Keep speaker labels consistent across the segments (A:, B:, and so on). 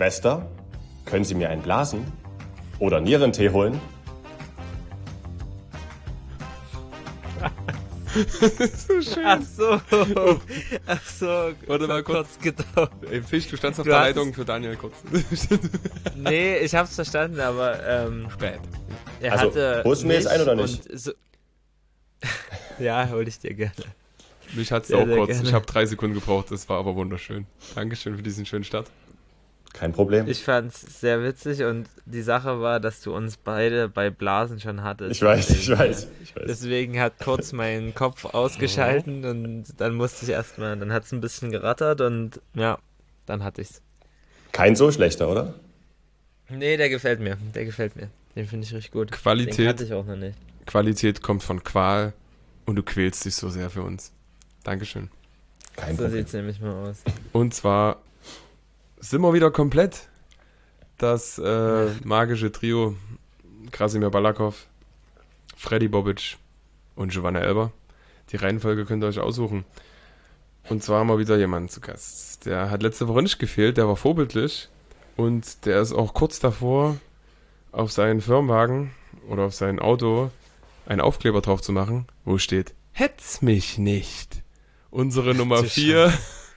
A: Schwester, können Sie mir einen blasen? Oder Nierentee holen?
B: So schön. Ach so.
C: Warte mal kurz gedauert. Ey, Fisch, du standst auf der Leitung für Daniel kurz.
B: Nee, ich hab's verstanden, aber
C: spät.
A: Holst du mir jetzt ein oder nicht?
B: So ja, hol ich dir gerne.
C: Mich hat's auch kurz. Gerne. Ich habe 3 Sekunden gebraucht, das war aber wunderschön. Dankeschön für diesen schönen Start.
A: Kein Problem.
B: Ich fand's sehr witzig und die Sache war, dass du uns beide bei Blasen schon hattest.
A: Ich weiß.
B: Deswegen hat kurz mein Kopf ausgeschalten und dann musste ich erstmal, dann hat's ein bisschen gerattert und ja, dann hatte ich's.
A: Kein so schlechter, oder?
B: Nee, der gefällt mir. Den finde ich richtig gut.
C: Qualität.
B: Den hatte ich auch noch nicht.
C: Qualität kommt von Qual und du quälst dich so sehr für uns. Dankeschön.
A: Kein Problem.
B: So sieht's nämlich mal aus.
C: Und zwar sind wir wieder komplett. Das magische Trio Krasimir Balakov, Freddy Bobic und Giovanna Elber. Die Reihenfolge könnt ihr euch aussuchen. Und zwar haben wir wieder jemanden zu Gast. Der hat letzte Woche nicht gefehlt, der war vorbildlich. Und der ist auch kurz davor, auf seinen Firmenwagen oder auf sein Auto einen Aufkleber drauf zu machen, wo steht, hetz mich nicht. Unsere Nummer 4,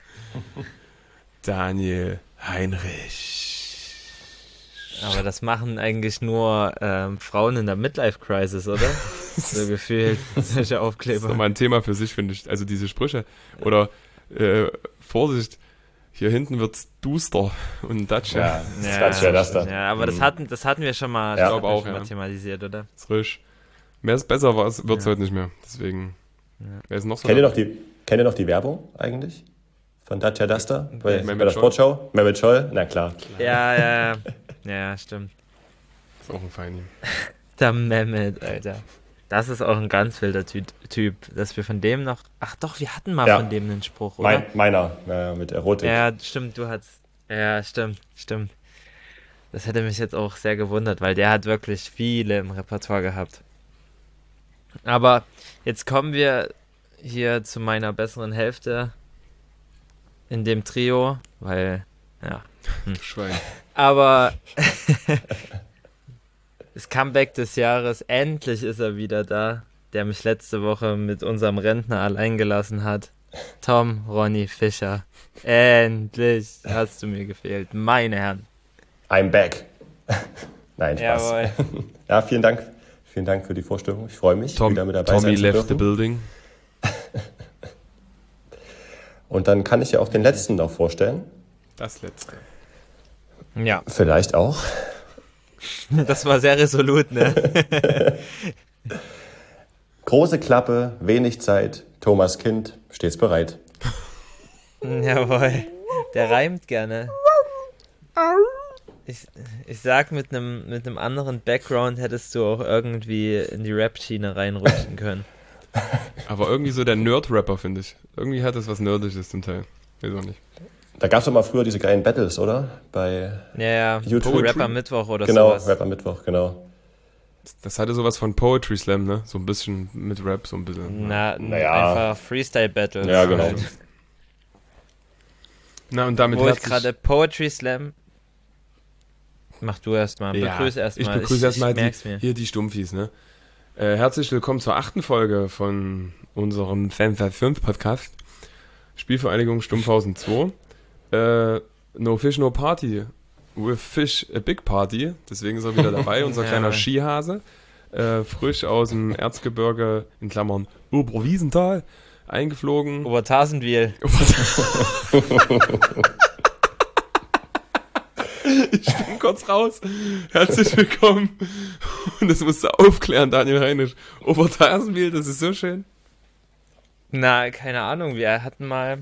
C: Daniel Heinrich.
B: Aber das machen eigentlich nur Frauen in der Midlife-Crisis, oder? So gefühlt, solche Aufkleber.
C: Das ist nochmal ein Thema für sich, finde ich. Also diese Sprüche. Oder Vorsicht, hier hinten wird's duster und Dacia.
A: Dacia Duster.
B: Ja, aber das hatten wir schon mal,
C: ich glaube auch,
B: mal thematisiert, oder?
C: Ist frisch. Mehr ist besser, wird's heute nicht mehr. Deswegen. Wer ist noch so?
A: Kennt ihr noch die Werbung eigentlich? Von Dacia Duster? Bei der Sportschau? Mehmet Scholl? Na klar.
B: Ja, stimmt.
C: Ist auch ein Feini.
B: Der Mehmet, Alter. Das ist auch ein ganz wilder Typ, dass wir von dem noch... Ach doch, wir hatten mal von dem einen Spruch, oder?
A: Meiner, mit Erotik.
B: Ja, stimmt, du hattest... Ja, stimmt. Das hätte mich jetzt auch sehr gewundert, weil der hat wirklich viele im Repertoire gehabt. Aber jetzt kommen wir hier zu meiner besseren Hälfte in dem Trio, weil... Ja.
C: Schwein.
B: Aber... Das Comeback des Jahres, endlich ist er wieder da, der mich letzte Woche mit unserem Rentner allein gelassen hat. Tom Ronny Fischer. Endlich hast du mir gefehlt, meine Herren.
A: I'm back. Nein, Spaß.
B: Jawohl.
A: Ja, vielen Dank. Vielen Dank für die Vorstellung. Ich freue mich, wieder mit dabei
C: Tommy
A: sein zu
C: left
A: dürfen.
C: the building.
A: Und dann kann ich ja auch den letzten noch vorstellen.
C: Das letzte.
B: Ja.
A: Vielleicht auch.
B: Das war sehr resolut, ne?
A: Große Klappe, wenig Zeit, Thomas Kind, stets bereit.
B: Jawohl, der reimt gerne. Ich sag, mit einem anderen Background hättest du auch irgendwie in die Rap-Schiene reinrutschen können.
C: Aber irgendwie so der Nerd-Rapper, finde ich. Irgendwie hat das was Nerdisches zum Teil. Weiß auch nicht.
A: Da gab es doch mal früher diese geilen Battles, oder? Bei YouTube.
B: Rapper Mittwoch oder
A: genau,
B: sowas.
A: Genau, Rapper Mittwoch, genau.
C: Das hatte sowas von Poetry Slam, ne? So ein bisschen mit Rap, so ein bisschen.
B: Naja. Einfach Freestyle Battles.
A: Ja, genau.
B: Halt.
C: Na, und damit
B: wo ich gerade Poetry Slam... Mach du erstmal. Begrüße erstmal.
C: Ich begrüße erstmal
B: hier
C: die Stumpfis, ne? Herzlich willkommen zur 8. Folge von unserem Fanfare-5-Podcast. Spielvereinigung Stumpfhausen 2. No Fish, No Party. With Fish, a Big Party. Deswegen ist er wieder dabei, unser kleiner Skihase. Frisch aus dem Erzgebirge, in Klammern Oberwiesenthal, eingeflogen.
B: Obertasenwiel.
C: Ich bin kurz raus. Herzlich willkommen. Und das musst du aufklären, Daniel Heinisch. Obertasenwiel, das ist so schön.
B: Na, keine Ahnung. Wir hatten mal...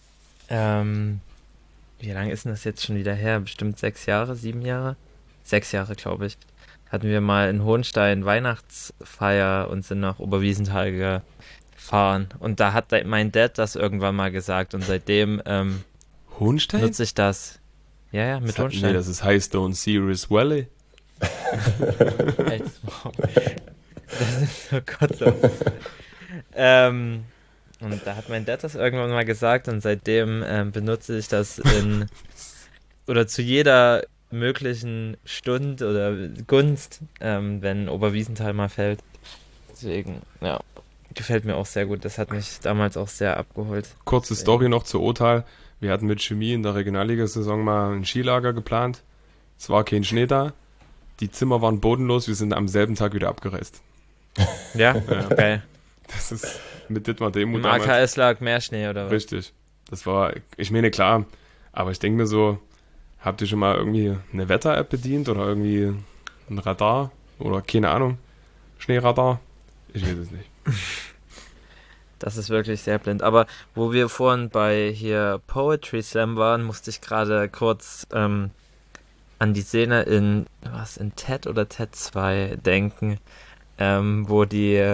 B: wie lange ist denn das jetzt schon wieder her? Bestimmt 6 Jahre, 7 Jahre? 6 Jahre, glaube ich. Hatten wir mal in Hohenstein Weihnachtsfeier und sind nach Oberwiesenthal gefahren. Und da hat mein Dad das irgendwann mal gesagt. Und seitdem
C: Hohenstein?
B: nutze ich das. Ja, mit Hohenstein.
C: Nee, das ist Highstone Ceres Valley.
B: Das ist so gottlos. Und da hat mein Dad das irgendwann mal gesagt und seitdem benutze ich das oder zu jeder möglichen Stund oder Gunst, wenn Oberwiesenthal mal fällt. Deswegen, ja, gefällt mir auch sehr gut. Das hat mich damals auch sehr abgeholt.
C: Kurze Story noch zu Othal. Wir hatten mit Chemie in der Regionalligasaison mal ein Skilager geplant. Es war kein Schnee da. Die Zimmer waren bodenlos. Wir sind am selben Tag wieder abgereist.
B: Ja, geil.
C: Das ist mit Dietmar Demuth
B: Im
C: damals.
B: AKS lag mehr Schnee, oder was?
C: Richtig. Das war, ich meine, klar. Aber ich denke mir so, habt ihr schon mal irgendwie eine Wetter-App bedient oder irgendwie ein Radar oder keine Ahnung, Schneeradar? Ich weiß es nicht.
B: Das ist wirklich sehr blind. Aber wo wir vorhin bei hier Poetry Slam waren, musste ich gerade kurz an die Szene in TED oder TED 2 denken, wo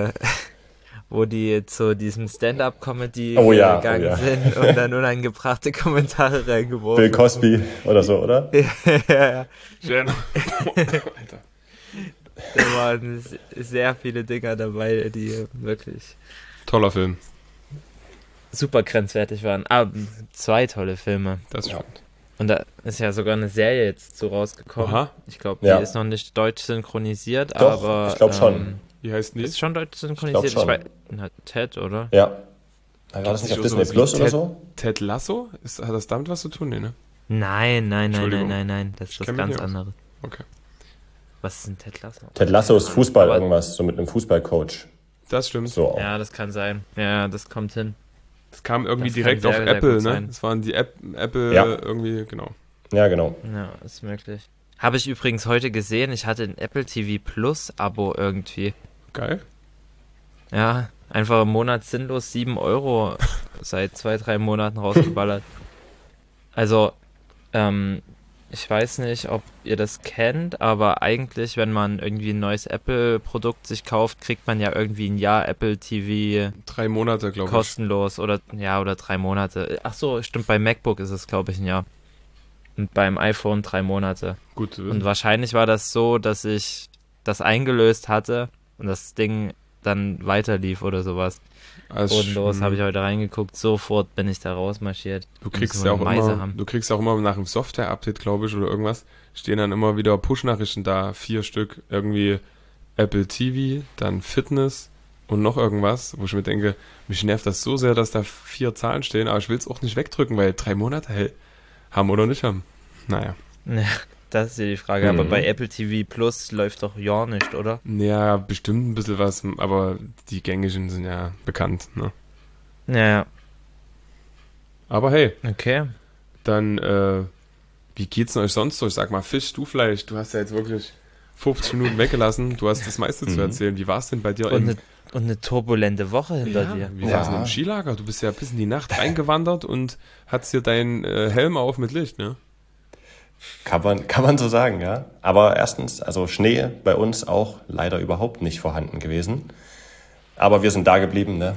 B: die zu diesem Stand-Up-Comedy gegangen sind und dann unangebrachte Kommentare reingeworfen.
A: Bill Cosby oder so, oder?
B: Ja.
C: Schön. Alter.
B: Da waren sehr viele Dinger dabei, die wirklich
C: Toller Film.
B: super grenzwertig waren. Aber 2 tolle Filme.
C: Das stimmt.
B: Und da ist ja sogar eine Serie jetzt zu rausgekommen.
C: Aha.
B: Ich glaube, die ist noch nicht deutsch synchronisiert,
A: Doch,
B: aber
A: ich glaube schon.
C: Wie heißt die?
B: Ist schon deutsch synchronisiert.
A: Ich glaub schon.
B: Ted, oder?
A: Ja. War das nicht auf Disney Plus oder so?
C: Ted Lasso? Hat das damit was zu tun? Nee, ne?
B: Nein. Das ist was
C: kenn mich
B: ganz
C: nicht aus.
B: anderes.
C: Okay.
B: Was ist ein Ted Lasso?
A: Ted Lasso ist Fußball
B: Aber-
A: irgendwas, so mit einem Fußballcoach.
C: Das stimmt.
A: So.
B: Ja, das kann sein. Ja, das kommt hin.
C: Das kam irgendwie
B: Das
C: direkt
B: kann
C: auf
B: sehr, sehr
C: Apple,
B: gut
C: ne?
B: sein.
C: Das waren die Apple
A: Ja.
C: irgendwie, genau.
A: Ja, genau.
B: Ja, ist möglich. Habe ich übrigens heute gesehen. Ich hatte ein Apple TV Plus Abo irgendwie.
C: Geil.
B: Ja, einfach im Monat sinnlos 7 € seit 2-3 Monaten rausgeballert. Also, ich weiß nicht, ob ihr das kennt, aber eigentlich, wenn man irgendwie ein neues Apple-Produkt sich kauft, kriegt man ja irgendwie ein Jahr Apple TV
C: 3 Monate, glaube ich.
B: kostenlos oder 3 Monate. Ach so, stimmt, bei MacBook ist es, glaube ich, ein Jahr. Und beim iPhone 3 Monate.
C: Gut zu
B: Und
C: wissen.
B: wahrscheinlich war das so, dass ich das eingelöst hatte und das Ding dann weiterlief oder sowas.
C: Also,
B: Bodenlos, habe ich heute reingeguckt, sofort bin ich da rausmarschiert.
C: Du kriegst
B: Müssen
C: ja
B: wir
C: auch
B: eine Meise
C: immer,
B: haben.
C: du kriegst auch immer nach einem Software-Update, glaube ich, oder irgendwas, stehen dann immer wieder Push-Nachrichten da, 4 Stück, irgendwie Apple TV, dann Fitness und noch irgendwas, wo ich mir denke, mich nervt das so sehr, dass da 4 Zahlen stehen, aber ich will es auch nicht wegdrücken, weil 3 Monate haben oder nicht haben. Naja.
B: Ja, das ist ja die Frage, aber
A: Mhm.
B: bei Apple TV Plus läuft doch ja nicht, oder?
C: Ja, bestimmt ein bisschen was, aber die gängigen sind ja bekannt, ne?
B: Ja,
C: Aber hey,
B: okay.
C: dann, wie geht's denn euch sonst so? Ich sag mal, Fisch, du vielleicht, du hast ja jetzt wirklich 50 Minuten weggelassen, du hast das meiste zu erzählen. Wie war's denn bei dir
B: Und eine turbulente Woche hinter dir.
C: Wie war's denn im Skilager? Du bist ja bis in die Nacht reingewandert und hattest dir deinen Helm auf mit Licht, ne?
A: Kann man so sagen, ja. Aber erstens, also Schnee bei uns auch leider überhaupt nicht vorhanden gewesen. Aber wir sind da geblieben, ne?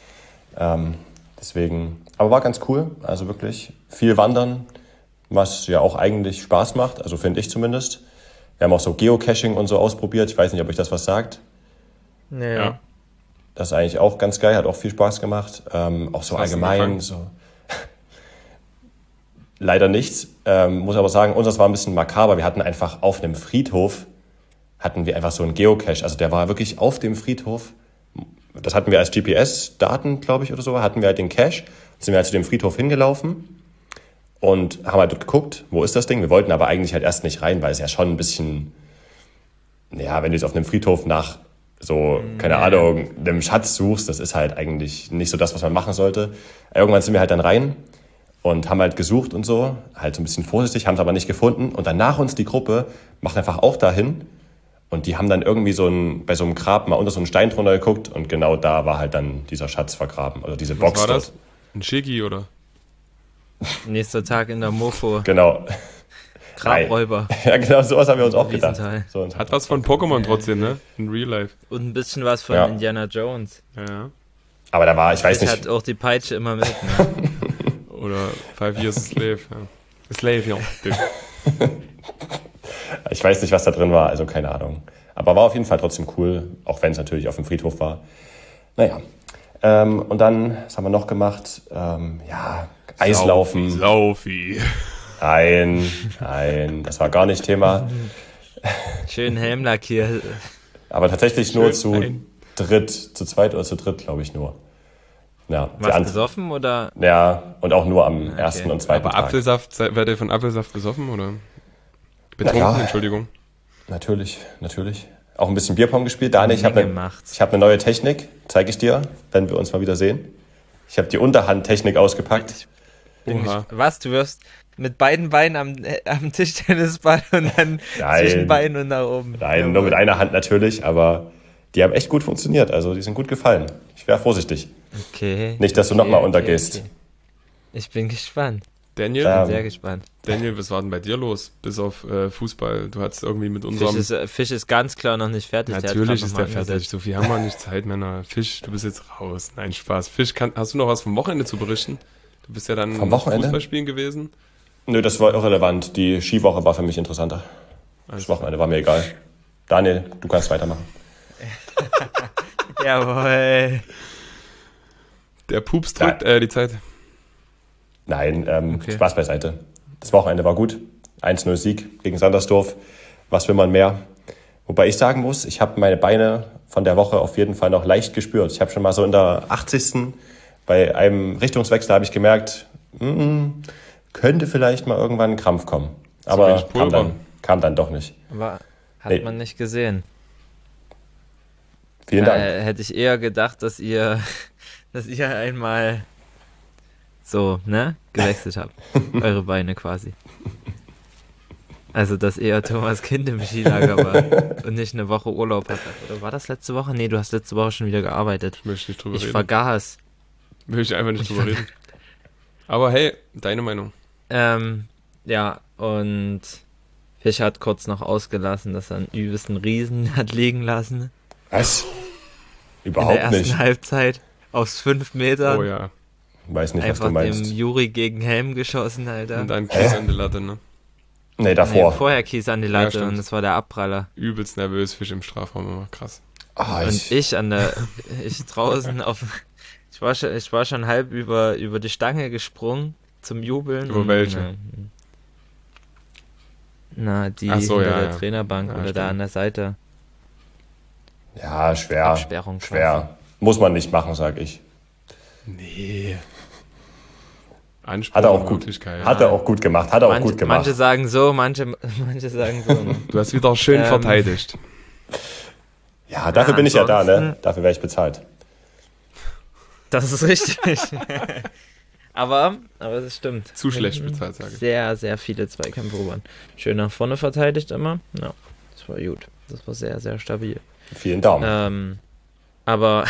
A: Deswegen, aber war ganz cool. Also wirklich viel Wandern, was ja auch eigentlich Spaß macht. Also finde ich zumindest. Wir haben auch so Geocaching und so ausprobiert. Ich weiß nicht, ob euch das was sagt.
B: Ja.
A: Das ist eigentlich auch ganz geil, hat auch viel Spaß gemacht. Auch so
C: Was hast du
A: allgemein,
C: gefangen?
A: so. Leider nichts. Muss aber sagen, unseres war ein bisschen makaber. Wir hatten einfach auf einem Friedhof, hatten wir einfach so einen Geocache. Also der war wirklich auf dem Friedhof. Das hatten wir als GPS-Daten, glaube ich, oder so. Hatten wir halt den Cache. Sind wir halt zu dem Friedhof hingelaufen und haben halt dort geguckt, wo ist das Ding. Wir wollten aber eigentlich halt erst nicht rein, weil es ja schon ein bisschen, ja, wenn du jetzt auf einem Friedhof nach so, keine Ahnung, einem Schatz suchst, das ist halt eigentlich nicht so das, was man machen sollte. Irgendwann sind wir halt dann rein und haben halt gesucht und so, halt so ein bisschen vorsichtig, haben es aber nicht gefunden. Und dann nach uns die Gruppe macht einfach auch dahin und die haben dann irgendwie bei so einem Grab mal unter so einen Stein drunter geguckt und genau da war halt dann dieser Schatz vergraben, oder diese
C: Was
A: Box
C: war
A: dort.
C: das? Ein Shiggy, oder?
B: Nächster Tag in der Mofo.
A: Genau.
B: Grabräuber.
A: Ja, genau, sowas haben wir uns auch gedacht.
B: Wiesenthal.
A: So,
C: Hat was von Pokémon trotzdem, ne? In Real Life.
B: Und ein bisschen was von
A: Ja.
B: Indiana Jones.
C: Ja.
A: aber da war, ich weiß
B: Ich
A: nicht,
B: hat auch die Peitsche immer mit. Ne?
C: Oder 5 Years a Slave, ja. Slave, ja.
A: ich weiß nicht, was da drin war, also keine Ahnung. Aber war auf jeden Fall trotzdem cool, auch wenn es natürlich auf dem Friedhof war. Naja. Und dann, was haben wir noch gemacht? Ja, Eislaufen.
C: Saufi.
A: Nein, das war gar nicht Thema.
B: Schön Helmlack hier.
A: Aber tatsächlich nur
C: Schön,
A: zu zweit oder zu dritt, glaube ich nur. Ja,
B: Was, besoffen oder?
A: ja, und auch nur am ersten und zweiten
C: Aber
A: Tag.
C: Apfelsaft, werdet ihr von Apfelsaft besoffen oder? Betrunken,
A: Ja.
C: Entschuldigung.
A: Natürlich. Auch ein bisschen Bierpong gespielt. Dani, ich habe
B: Menge
A: eine
B: macht's.
A: hab ne neue Technik, zeige ich dir, wenn wir uns mal wieder sehen. Ich habe die Unterhandtechnik ausgepackt.
C: Oha.
B: Was, du wirst mit beiden Beinen am Tischtennisball und dann
A: Nein.
B: zwischen Beinen und nach oben.
A: Nein, nur mit einer Hand natürlich, aber die haben echt gut funktioniert. Also die sind gut gefallen. Ich wäre vorsichtig.
B: Okay.
A: Nicht, dass du nochmal untergehst.
B: Okay. Ich bin gespannt.
C: Daniel,
A: Ja.
B: Bin sehr gespannt.
C: Daniel, was war denn bei dir los? Bis auf Fußball. Du hattest irgendwie mit
B: Fisch
C: unserem...
B: Fisch ist ganz klar noch nicht fertig.
C: Natürlich
B: hat
C: ist
B: grad
C: der
B: noch mal
C: fertig. So viel haben wir nicht Zeit, Männer. Fisch, du bist jetzt raus. Nein, Spaß. Fisch, hast du noch was vom Wochenende zu berichten? Du bist ja dann
A: Vom Wochenende?
C: Fußballspielen gewesen.
A: Nö, das war irrelevant. Die Skiwoche war für mich interessanter. Das Wochenende war mir egal. Daniel, du kannst weitermachen.
B: Jawohl.
C: Der Pups drückt die Zeit.
A: Nein,
B: Okay.
A: Spaß beiseite. Das Wochenende war gut. 1-0 Sieg gegen Sandersdorf. Was will man mehr? Wobei ich sagen muss, ich habe meine Beine von der Woche auf jeden Fall noch leicht gespürt. Ich habe schon mal so in der 80. bei einem Richtungswechsel habe ich gemerkt, könnte vielleicht mal irgendwann ein Krampf kommen. Aber
C: wenig Pulver.
A: kam dann doch nicht.
B: Aber hat
A: Nee.
B: man nicht gesehen.
A: Vielen Dank.
B: Hätte ich eher gedacht, dass ihr einmal so, ne, gewechselt habt. Eure Beine quasi. Also, dass eher Thomas Kind im Skilager war und nicht eine Woche Urlaub hatte. Oder war das letzte Woche? Nee, du hast letzte Woche schon wieder gearbeitet.
C: Ich möchte nicht drüber
B: Ich
C: reden.
B: vergaß.
C: Möchte ich einfach nicht drüber reden. Aber hey, deine Meinung.
B: Ja, und Fisch hat kurz noch ausgelassen, dass er einen übelsten Riesen hat liegen lassen.
A: Was?
B: In der
A: Überhaupt
B: ersten
A: nicht.
B: Halbzeit aus 5 Metern.
C: Oh ja.
A: Weiß nicht, was
B: Einfach
A: du meinst.
B: dem Juri gegen Helm geschossen, Alter.
C: Und dann Kies an die Latte, ne?
A: Nee,
B: Nee,
A: davor.
B: vorher Kies an die
C: Ja,
B: Latte
C: stimmt.
B: und das war der Abpraller.
C: Übelst nervös, Fisch im Strafraum, immer krass.
B: Und ich draußen ich war schon halb über die Stange gesprungen zum Jubeln.
C: Über
B: und,
C: welche?
B: Na, die
C: Ach so,
B: hinter
C: ja,
B: der
C: ja.
B: Trainerbank
C: Ja,
B: oder
C: stimmt.
B: da an der Seite.
A: Ja, schwer.
B: Absperrung
A: Schwer. Muss man nicht machen, sag ich.
C: Nee. Anspruch
A: Hat er auch
C: und
A: gut.
C: Möglichkeit.
A: Hat er auch gut gemacht.
B: Manche sagen so, manche sagen so. Ne?
C: Du hast wieder schön verteidigt.
A: Ja, dafür
B: Ja,
A: bin ich ja da, ne?
B: ansonsten-
A: Dafür werde ich bezahlt.
B: Das ist richtig. aber das stimmt.
C: Zu schlecht bezahlt, sage ich.
B: Sehr, sehr viele Zweikämpfe waren. Schön nach vorne verteidigt immer. Ja, das war gut. Das war sehr, sehr stabil.
A: Vielen Daumen.
B: Aber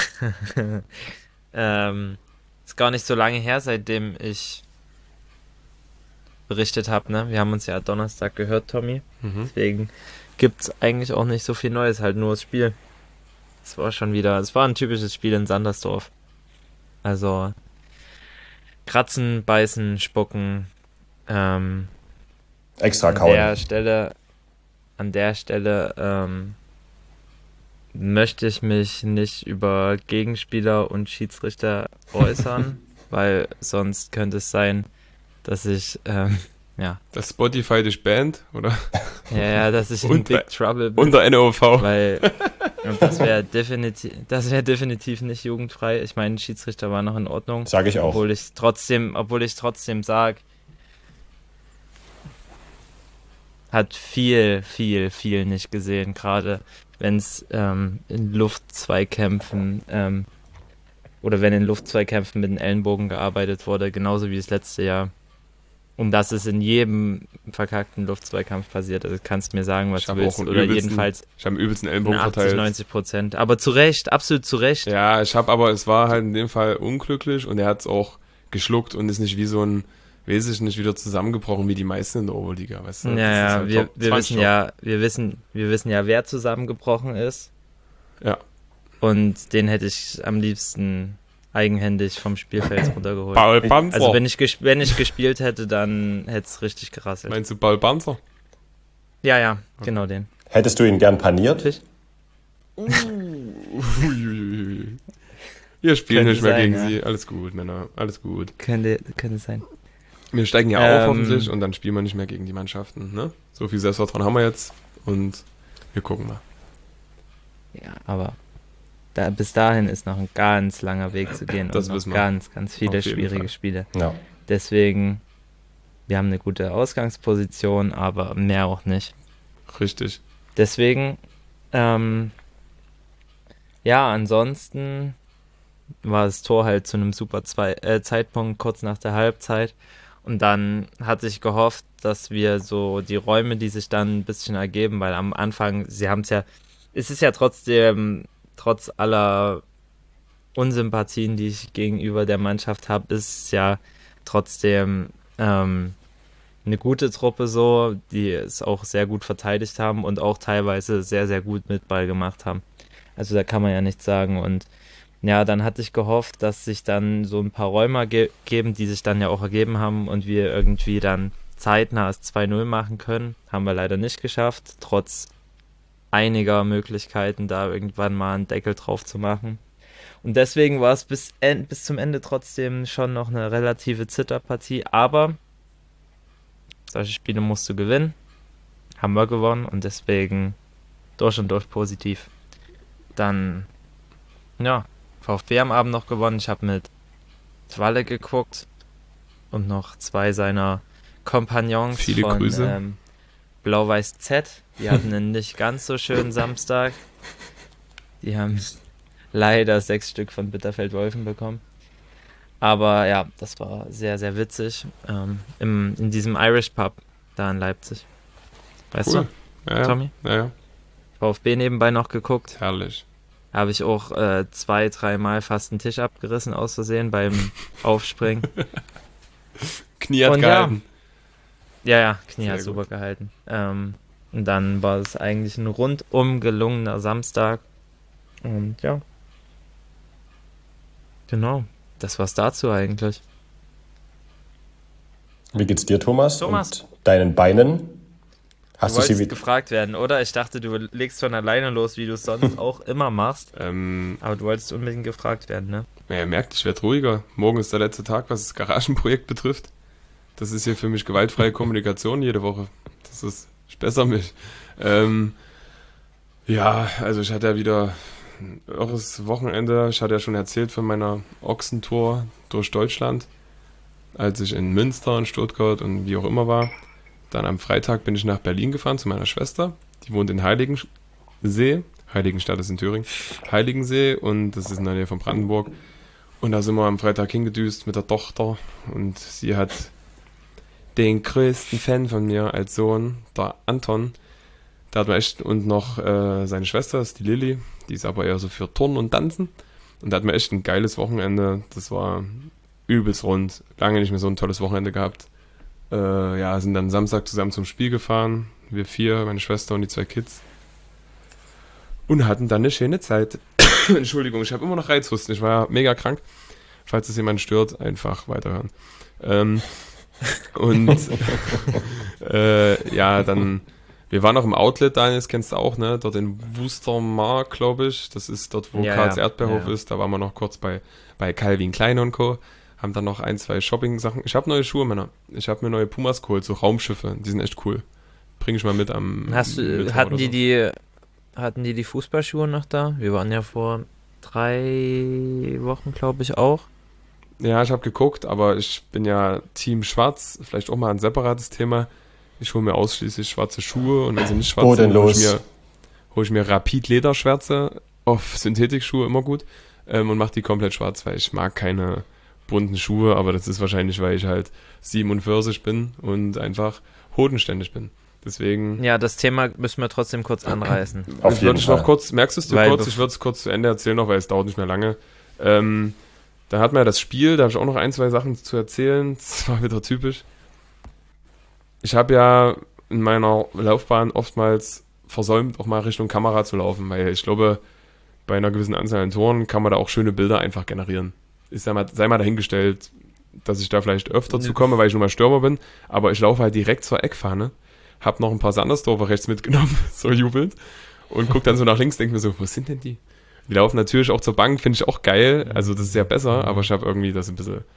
B: ist gar nicht so lange her, seitdem ich berichtet habe. Ne? Wir haben uns ja Donnerstag gehört, Tommy.
C: Mhm.
B: Deswegen gibt es eigentlich auch nicht so viel Neues, halt nur das Spiel. Es war ein typisches Spiel in Sandersdorf. Also kratzen, beißen, spucken.
A: Extra
B: An
A: kauen.
B: der Stelle möchte ich mich nicht über Gegenspieler und Schiedsrichter äußern, weil sonst könnte es sein, dass ich
C: Das Spotify dich band, oder?
B: dass ich in
C: Unter-
B: Big Trouble bin,
C: Unter NOV.
B: weil das wäre definitiv nicht jugendfrei. Ich meine, Schiedsrichter war noch in Ordnung,
A: Sag ich auch.
B: obwohl ich trotzdem sage, hat viel nicht gesehen, gerade wenn es in Luftzweikämpfen oder wenn in Luftzweikämpfen mit den Ellenbogen gearbeitet wurde, genauso wie das letzte Jahr. Und das ist in jedem verkackten Luftzweikampf passiert. Also kannst du mir sagen, was
C: Ich
B: du
C: habe
B: willst.
C: auch
B: Oder jedenfalls
C: Ich habe einen übelsten
B: in
C: Ellenbogen
B: 80,
C: verteilt.
B: 90%. Aber zu Recht, absolut zu Recht.
C: Ja, es war halt in dem Fall unglücklich und er hat es auch geschluckt und ist nicht wie so ein, weiß ich nicht, wieder zusammengebrochen wie die meisten in der Oberliga, weißt du? Das ist
B: Ja,
C: halt
B: wir
C: top.
B: wissen wir wissen ja, wer zusammengebrochen ist.
C: Ja.
B: Und den hätte ich am liebsten eigenhändig vom Spielfeld runtergeholt.
C: Paul Panzer.
B: Also wenn ich gespielt hätte, dann hätte es richtig gerasselt.
C: Meinst du Paul Panzer?
B: Ja, genau den.
A: Hättest du ihn gern paniert?
B: Fisch?
C: Uiuiui. Wir spielen
B: Könnte
C: nicht mehr
B: sein,
C: gegen
B: ja.
C: sie. Alles gut, Männer. Alles gut.
B: Könnte sein.
C: Wir steigen ja auf hoffentlich und dann spielen wir nicht mehr gegen die Mannschaften. Ne? So viel Selbstvertrauen haben wir jetzt und wir gucken mal.
B: Ja, aber bis dahin ist noch ein ganz langer Weg zu gehen
C: Das
B: und
C: wissen
B: noch
C: wir.
B: ganz, ganz viele
C: Auf jeden
B: schwierige
C: Fall.
B: Spiele.
A: Ja.
B: Deswegen, wir haben eine gute Ausgangsposition, aber mehr auch nicht.
C: Richtig.
B: Deswegen, ja, ansonsten war das Tor halt zu einem super Zeitpunkt, kurz nach der Halbzeit. Und dann hatte ich gehofft, dass wir so die Räume, die sich dann ein bisschen ergeben, weil am Anfang, es ist ja trotzdem, trotz aller Unsympathien, die ich gegenüber der Mannschaft habe, ist ja trotzdem eine gute Truppe so, die es auch sehr gut verteidigt haben und auch teilweise sehr, sehr gut mit Ball gemacht haben. Also da kann man ja nichts sagen. Und ja, dann hatte ich gehofft, dass sich dann so ein paar Räume geben, die sich dann ja auch ergeben haben und wir irgendwie dann zeitnah das 2-0 machen können. Haben wir leider nicht geschafft, trotz einiger Möglichkeiten, da irgendwann mal einen Deckel drauf zu machen. Und deswegen war es bis zum Ende trotzdem schon noch eine relative Zitterpartie, aber solche Spiele musst du gewinnen. Haben wir gewonnen und deswegen durch und durch positiv. Dann, ja, VfB am Abend noch gewonnen. Ich habe mit Walle geguckt und noch 2 seiner Kompagnons
C: Viele
B: von
C: Grüße.
B: Blau-Weiß Z. Die hatten einen nicht ganz so schönen Samstag. Die haben leider 6 Stück von Bitterfeld-Wolfen bekommen. Aber ja, das war sehr, sehr witzig. In diesem Irish Pub da in Leipzig. Weißt
C: Cool.
B: du,
C: Ja,
B: Tommy?
C: ja.
B: VfB nebenbei noch geguckt.
C: Herrlich.
B: Habe ich auch 2-3 Mal fast einen Tisch abgerissen aus Versehen beim Aufspringen.
C: Knie hat
B: Und
C: gehalten.
B: Ja, Knie
C: Sehr
B: hat
C: gut.
B: super gehalten. Und dann war es eigentlich ein rundum gelungener Samstag. Und ja. Genau. Das war's dazu eigentlich.
A: Wie geht's dir, Thomas?
B: Thomas.
A: Und deinen Beinen? Hast
B: Du
A: du sie
B: wolltest
A: wie...
B: gefragt werden, oder? Ich dachte, du legst von alleine los, wie du es sonst auch immer machst. Aber du wolltest unbedingt gefragt werden, ne?
C: Ja, ihr merkt, ich werde ruhiger. Morgen ist der letzte Tag, was das Garagenprojekt betrifft. Das ist hier für mich gewaltfreie Kommunikation jede Woche. Ich bessere mich. Ja, also ich hatte ja wieder ein irres Wochenende. Ich hatte ja schon erzählt von meiner Ochsentour durch Deutschland, als ich in Münster, in Stuttgart und wie auch immer war. Dann am Freitag bin ich nach Berlin gefahren zu meiner Schwester. Die wohnt in Heiligensee. Heiligenstadt ist in Thüringen. Heiligensee und das ist in der Nähe von Brandenburg. Und da sind wir am Freitag hingedüst mit der Tochter und sie hat den größten Fan von mir als Sohn, der Anton. Da hat man echt, und noch seine Schwester ist die Lilly, die ist aber eher so für Turnen und Tanzen. Und da hatten wir echt ein geiles Wochenende. Das war übelst rund. Lange nicht mehr so ein tolles Wochenende gehabt. Ja, sind dann Samstag zusammen zum Spiel gefahren. Wir 4, meine Schwester und die 2 Kids. Und hatten dann eine schöne Zeit. Entschuldigung, ich habe immer noch Reizhusten. Ich war ja mega krank. Falls es jemand stört, einfach weiterhören. Ja, dann, wir waren noch im Outlet, Daniel, das kennst du auch, ne? Dort in Wustermark, glaube ich. Das ist dort, wo
B: Ja,
C: Karls
B: ja.
C: Erdbeerhof
B: Ja.
C: ist. Da waren wir noch kurz bei Calvin Klein und Co. Haben dann noch 1, 2 Shopping-Sachen. Ich habe neue Schuhe, Männer. Ich habe mir neue Pumas geholt, so Raumschiffe. Die sind echt cool. Bring ich mal mit am Mittwoch
B: Hatten
C: oder
B: die
C: so.
B: die Fußballschuhe noch da? Wir waren ja vor 3 Wochen, glaube ich, auch.
C: Ja, ich habe geguckt, aber ich bin ja Team Schwarz. Vielleicht auch mal ein separates Thema. Ich hole mir ausschließlich schwarze Schuhe und wenn sie nicht schwarz
A: Wo denn
C: sind,
A: los?
C: hol ich mir Rapid Lederschwärze auf Synthetikschuhe, immer gut. Und mache die komplett schwarz, weil ich mag keine bunten Schuhe, aber das ist wahrscheinlich, weil ich halt 47 bin und einfach hodenständig bin. Deswegen.
B: Ja, das Thema müssen wir trotzdem kurz anreißen.
A: Auf
C: Ich
A: jeden
C: würde
A: Fall.
C: noch kurz, merkst du es dir
B: Weil
C: kurz? Ich würde es kurz zu Ende erzählen noch, weil es dauert nicht mehr lange. Dann hatten wir ja das Spiel, da habe ich auch noch 1, 2 Sachen zu erzählen. Das war wieder typisch. Ich habe ja in meiner Laufbahn oftmals versäumt, auch mal Richtung Kamera zu laufen, weil ich glaube, bei einer gewissen Anzahl an Toren kann man da auch schöne Bilder einfach generieren. Sei mal dahingestellt, dass ich da vielleicht öfter zu komme, weil ich nun mal Stürmer bin, aber ich laufe halt direkt zur Eckfahne, hab noch ein paar Sandersdorfer rechts mitgenommen, so jubelnd, und guck dann so nach links, denke mir so, wo sind denn die? Die laufen natürlich auch zur Bank, finde ich auch geil, also das ist ja besser, aber ich habe irgendwie das ein bisschen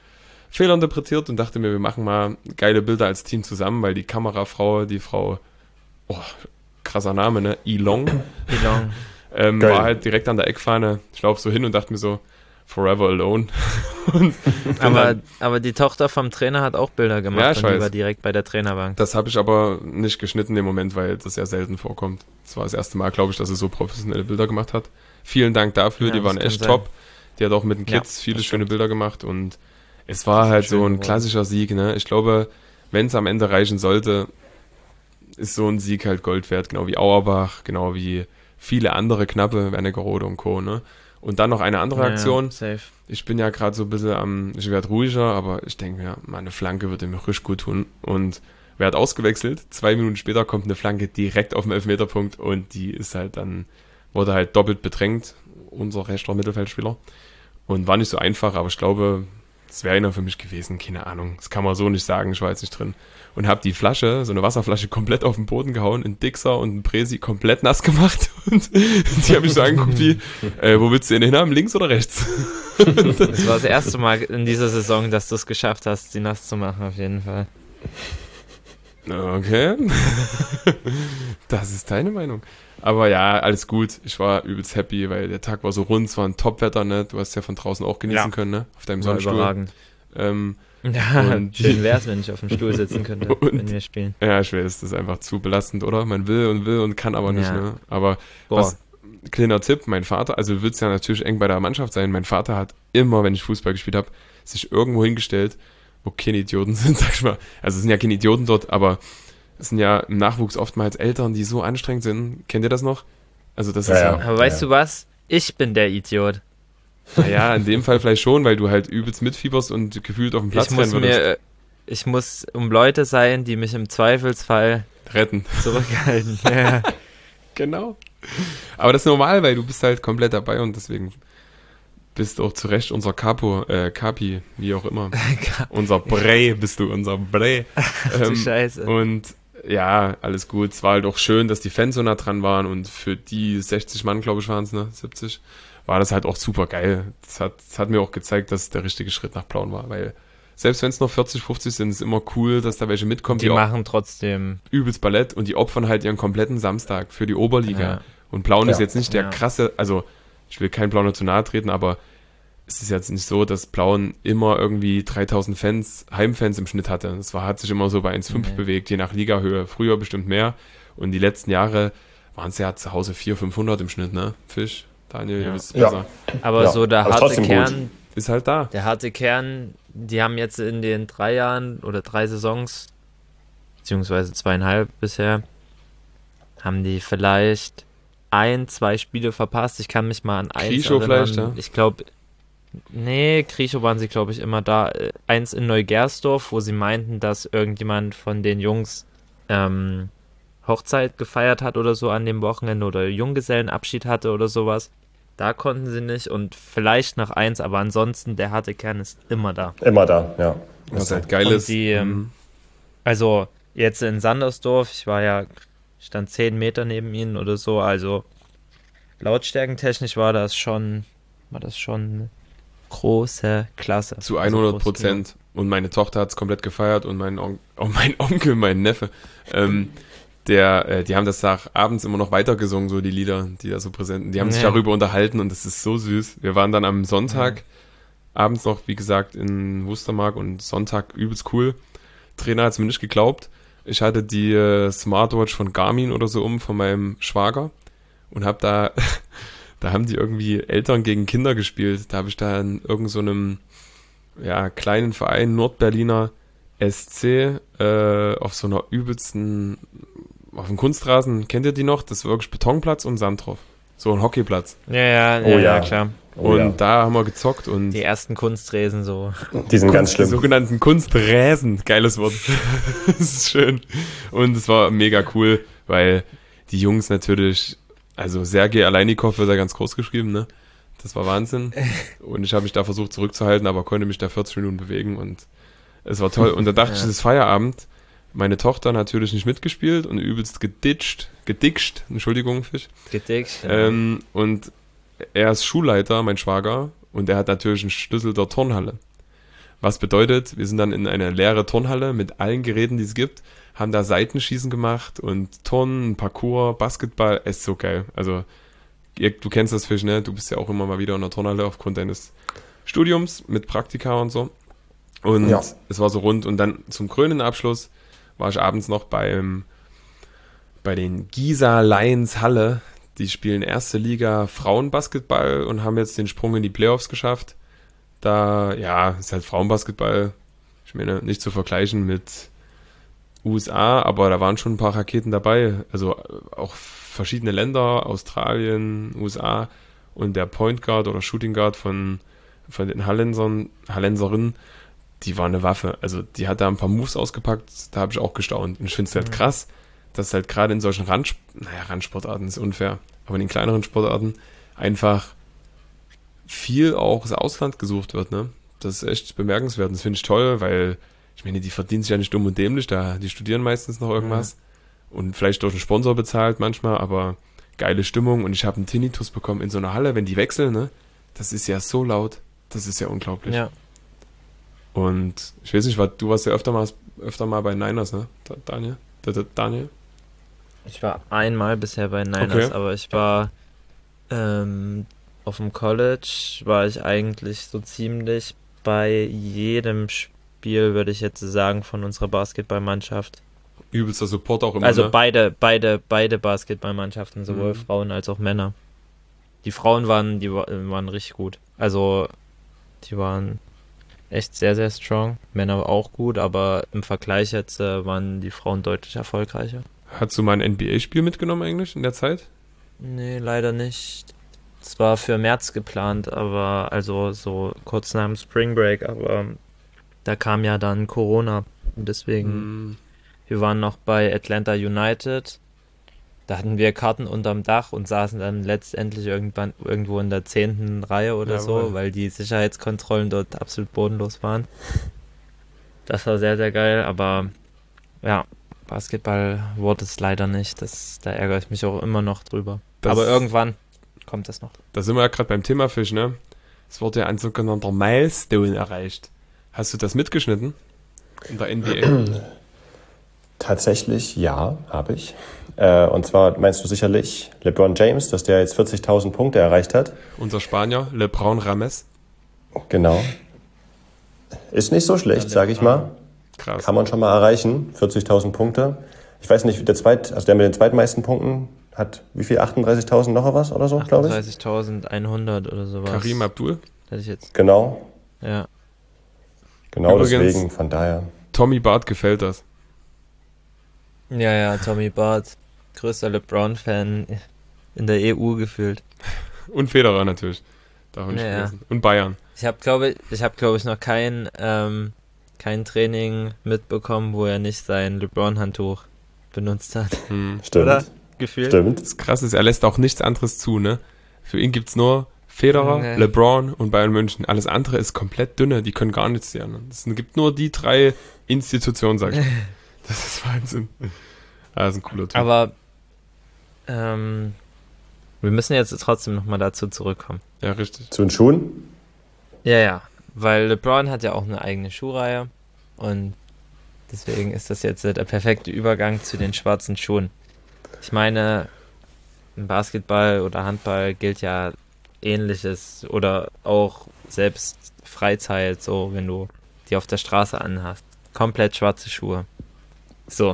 C: fehlinterpretiert und dachte mir, wir machen mal geile Bilder als Team zusammen, weil die Kamerafrau, die Frau, krasser Name, ne? Ilong, war halt direkt an der Eckfahne. Ich laufe so hin und dachte mir so, forever alone. Und
B: aber die Tochter vom Trainer hat auch Bilder gemacht,
C: ja, ich
B: und die
C: weiß.
B: war direkt bei der Trainerbank.
C: Das habe ich aber nicht geschnitten im Moment, weil das sehr selten vorkommt. Das war das erste Mal, glaube ich, dass sie so professionelle Bilder gemacht hat. Vielen Dank dafür,
B: Ja,
C: die
B: das
C: waren
B: kann
C: echt
B: sein.
C: top. Die hat auch mit den Kids
B: Ja,
C: viele
B: das
C: schöne
B: stimmt.
C: Bilder gemacht und es war
B: ist
C: halt
B: schön
C: so ein
B: geworden.
C: klassischer Sieg. Ne? Ich glaube, wenn es am Ende reichen sollte, ist so ein Sieg halt Gold wert, genau wie Auerbach, genau wie viele andere knappe, Wernigerode und Co. Ne? Und dann noch eine andere Aktion.
B: Ja, safe.
C: Ich bin ja gerade so ein bisschen ich werde ruhiger, aber ich denke mir, meine Flanke würde mir richtig gut tun. Und wer hat ausgewechselt? 2 Minuten später kommt eine Flanke direkt auf den Elfmeterpunkt und die ist halt dann, wurde halt doppelt bedrängt, unser rechter Mittelfeldspieler. Und war nicht so einfach, aber ich glaube, das wäre einer für mich gewesen, keine Ahnung. Das kann man so nicht sagen, ich war jetzt nicht drin. Und habe die Flasche, so eine Wasserflasche, komplett auf den Boden gehauen, einen Dixer und einen Presi komplett nass gemacht. Und die haben mich so angeguckt wie, wo willst du den hinhaben, links oder rechts?
B: Das war das erste Mal in dieser Saison, dass du es geschafft hast, sie nass zu machen, auf jeden Fall.
C: Okay. Das ist deine Meinung. Aber ja, alles gut. Ich war übelst happy, weil der Tag war so rund, es war ein Top-Wetter, ne? Du hast ja von draußen auch genießen
B: Ja.
C: können, ne? Auf deinem
B: War
C: Sonnenstuhl.
B: überragend.
C: Ähm,
B: Ja,
C: Und-
B: schön wär's, wenn ich auf dem Stuhl sitzen könnte,
C: Und-
B: wenn wir spielen.
C: ja, ich weiß, das ist einfach zu belastend, oder? Man will und kann aber nicht,
B: Ja.
C: ne? Aber
B: Boah,
C: was, kleiner Tipp, mein Vater, also du willst ja natürlich eng bei der Mannschaft sein, mein Vater hat immer, wenn ich Fußball gespielt habe, sich irgendwo hingestellt, wo keine Idioten sind, sag ich mal. Also es sind ja keine Idioten dort, aber es sind ja im Nachwuchs oftmals Eltern, die so anstrengend sind. Kennt ihr das noch? Also das ist
A: Ja,
C: ja,
A: ja.
B: aber weißt du was? Ich bin der Idiot.
C: naja, in dem Fall vielleicht schon, weil du halt übelst mitfieberst und gefühlt auf dem Platz rennen würdest.
B: Ich muss um Leute sein, die mich im Zweifelsfall
C: Retten.
B: zurückhalten. Ja.
C: Genau. Aber das ist normal, weil du bist halt komplett dabei und deswegen bist du auch zu Recht unser Capi, wie auch immer. Unser Brei bist du, unser Brei.
B: Du Scheiße.
C: Und ja, alles gut. Es war halt auch schön, dass die Fans so nah dran waren und für die 60 Mann, glaube ich, waren es, ne? 70, war das halt auch super geil. Das hat mir auch gezeigt, dass es der richtige Schritt nach Plauen war, weil selbst wenn es noch 40, 50 sind, ist immer cool, dass da welche mitkommen,
B: Die
C: auch
B: machen trotzdem.
C: übelst Ballett und die opfern halt ihren kompletten Samstag für die Oberliga.
B: Ja.
C: Und Plauen ist
A: Ja.
C: jetzt nicht der
B: Ja.
C: krasse, also ich will kein Plauner zu nahe treten, aber es ist jetzt nicht so, dass Plauen immer irgendwie 3000 Fans, Heimfans im Schnitt hatte. Das hat sich immer so bei 1,5
B: Nee.
C: bewegt, je nach Ligahöhe. Früher bestimmt mehr. Und die letzten Jahre waren es ja zu Hause 400, 500 im Schnitt, ne? Fisch, Daniel,
B: Ja.
C: ihr wisst es
A: Ja.
C: besser.
B: Aber
A: Ja,
B: so der
A: aber
B: harte
A: trotzdem gut.
B: Kern,
C: Ist halt da.
B: die haben jetzt in den 3 Jahren oder 3 Saisons, beziehungsweise 2,5 bisher, haben die vielleicht 1, 2 Spiele verpasst. Ich kann mich mal an eins
C: Krischow
B: erinnern.
C: vielleicht, ja?
B: Ich glaube, nee, Krischow waren sie, glaube ich, immer da. Eins in Neugersdorf, wo sie meinten, dass irgendjemand von den Jungs Hochzeit gefeiert hat oder so an dem Wochenende oder Junggesellenabschied hatte oder sowas. Da konnten sie nicht und vielleicht noch 1, aber ansonsten der harte Kern ist immer da.
A: Immer da, ja.
C: Was halt geil
B: Und
C: ist.
B: die, Also jetzt in Sandersdorf, stand 10 Meter neben ihnen oder so, also lautstärkentechnisch war das schon große Klasse.
C: Zu
B: Also
C: 100%. Und meine Tochter hat es komplett gefeiert und mein Onkel, mein Neffe, die haben das abends immer noch weitergesungen, so die Lieder, die da so präsent sind. Die haben sich
B: Ja.
C: darüber unterhalten und das ist so süß. Wir waren dann am Sonntag abends noch, wie gesagt, in Wustermark und Sonntag übelst cool. Trainer hat es mir nicht geglaubt. Ich hatte die Smartwatch von Garmin oder so von meinem Schwager und habe da haben die irgendwie Eltern gegen Kinder gespielt. Da habe ich da in irgend so einem kleinen Verein, Nordberliner SC, auf so einer übelsten, auf dem Kunstrasen, kennt ihr die noch? Das ist wirklich Betonplatz und Sand drauf. So ein Hockeyplatz.
B: Ja,
A: Oh ja.
B: klar.
A: Oh,
C: und
A: ja.
C: da haben wir gezockt und
B: Die ersten Kunstresen so.
A: Die sind ganz
C: Die
A: schlimm.
C: sogenannten Kunsträsen. Geiles Wort. Das ist schön. Und es war mega cool, weil die Jungs natürlich, also Sergej Aleinikow wird da ganz groß geschrieben, ne? Das war Wahnsinn. Und ich habe mich da versucht zurückzuhalten, aber konnte mich da 40 Minuten bewegen und es war toll. Und da dachte ich, es ist Feierabend. Meine Tochter natürlich nicht mitgespielt und übelst geditscht, Entschuldigung, Fisch.
B: Gedickt.
C: Und er ist Schulleiter, mein Schwager, und er hat natürlich einen Schlüssel der Turnhalle. Was bedeutet, wir sind dann in eine leere Turnhalle mit allen Geräten, die es gibt, haben da Seitenschießen gemacht und Turnen, Parkour, Basketball, ist so geil. Also, du kennst das Fisch, ne? Du bist ja auch immer mal wieder in der Turnhalle aufgrund deines Studiums mit Praktika und so. Und
A: Ja.
C: es war so rund. Und dann zum krönenden Abschluss war ich abends noch bei den Giza Lions Halle. Die spielen erste Liga Frauenbasketball und haben jetzt den Sprung in die Playoffs geschafft. Da, ja, ist halt Frauenbasketball. Ich meine, nicht zu vergleichen mit USA, aber da waren schon ein paar Raketen dabei. Also auch verschiedene Länder, Australien, USA und der Point Guard oder Shooting Guard von den Hallenserinnen, die war eine Waffe. Also die hat da ein paar Moves ausgepackt, da habe ich auch gestaunt. Und ich finde es halt krass, dass halt gerade in solchen Randsportarten ist unfair, aber in den kleineren Sportarten einfach viel auch das Ausland gesucht wird, ne? Das ist echt bemerkenswert. Und das finde ich toll, weil ich meine, die verdienen sich ja nicht dumm und dämlich, die studieren meistens noch irgendwas und vielleicht durch einen Sponsor bezahlt manchmal, aber geile Stimmung und ich habe einen Tinnitus bekommen in so einer Halle, wenn die wechseln, ne? Das ist ja so laut, das ist ja unglaublich.
B: Ja.
C: Und ich weiß nicht, du warst ja öfter mal bei Niners, ne, Daniel? Daniel?
B: Ich war einmal bisher bei Niners,
C: Okay.
B: aber ich war auf dem College, war ich eigentlich so ziemlich bei jedem Spiel, würde ich jetzt sagen, von unserer Basketballmannschaft.
C: Übelster Support auch immer,
B: Also
C: ne?
B: beide Basketballmannschaften, sowohl Frauen als auch Männer. Die Frauen waren richtig gut. Also die waren echt sehr, sehr strong. Männer auch gut, aber im Vergleich jetzt waren die Frauen deutlich erfolgreicher.
C: Hast du mal ein NBA-Spiel mitgenommen eigentlich in der Zeit?
B: Nee, leider nicht. Es war für März geplant, aber also so kurz nach dem Spring Break, aber da kam ja dann Corona. Und deswegen, wir waren noch bei Atlanta United. Da hatten wir Karten unterm Dach und saßen dann letztendlich irgendwo in der 10. Reihe oder
C: Jawohl.
B: so, weil die Sicherheitskontrollen dort absolut bodenlos waren. Das war sehr, sehr geil, aber ja, Basketball wurde es leider nicht. Da ärgere ich mich auch immer noch drüber. Aber irgendwann kommt das noch.
C: Da sind wir ja gerade beim Thema Fisch, ne? Es wurde ja ein sogenannter Milestone erreicht. Hast du das mitgeschnitten? In der NBA?
A: Tatsächlich, ja, habe ich. Und zwar meinst du sicherlich LeBron James, dass der jetzt 40.000 Punkte erreicht hat.
C: Unser Spanier, LeBron James.
A: Genau. Ist nicht so schlecht, sage ich mal.
C: Krass.
A: Kann man schon mal erreichen, 40.000 Punkte. Ich weiß nicht, der mit den zweitmeisten Punkten hat wie viel? 38.000 noch was oder so, glaube ich?
B: 38.100 oder sowas.
C: Karim Abdul.
B: Hätte ich jetzt.
A: Genau,
B: Ja.
C: Übrigens-
A: deswegen, von daher.
C: Tommy Barth gefällt das.
B: Ja, Tommy Barth. Größter LeBron-Fan in der EU gefühlt.
C: Und Federer natürlich. Darf man nicht
B: Ja.
C: vergessen. Und Bayern.
B: Ich habe, glaube ich, noch kein Training mitbekommen, wo er nicht sein LeBron-Handtuch benutzt hat.
A: Stimmt.
B: Oder? Gefühlt.
A: Stimmt.
C: Das Krasse ist, er lässt auch nichts anderes zu, ne? Für ihn gibt's nur Federer,
B: Nee.
C: LeBron und Bayern München. Alles andere ist komplett dünne, die können gar nichts, die anderen. Es gibt nur die 3 Institutionen, sag ich mal. Das ist Wahnsinn. Das ist ein cooler Typ.
B: Aber wir müssen jetzt trotzdem nochmal dazu zurückkommen.
C: Ja, richtig.
A: Zu den Schuhen?
B: Ja, weil LeBron hat ja auch eine eigene Schuhreihe und deswegen ist das jetzt der perfekte Übergang zu den schwarzen Schuhen. Ich meine, im Basketball oder Handball gilt ja Ähnliches oder auch selbst Freizeit, so wenn du die auf der Straße anhast. Komplett schwarze Schuhe. So.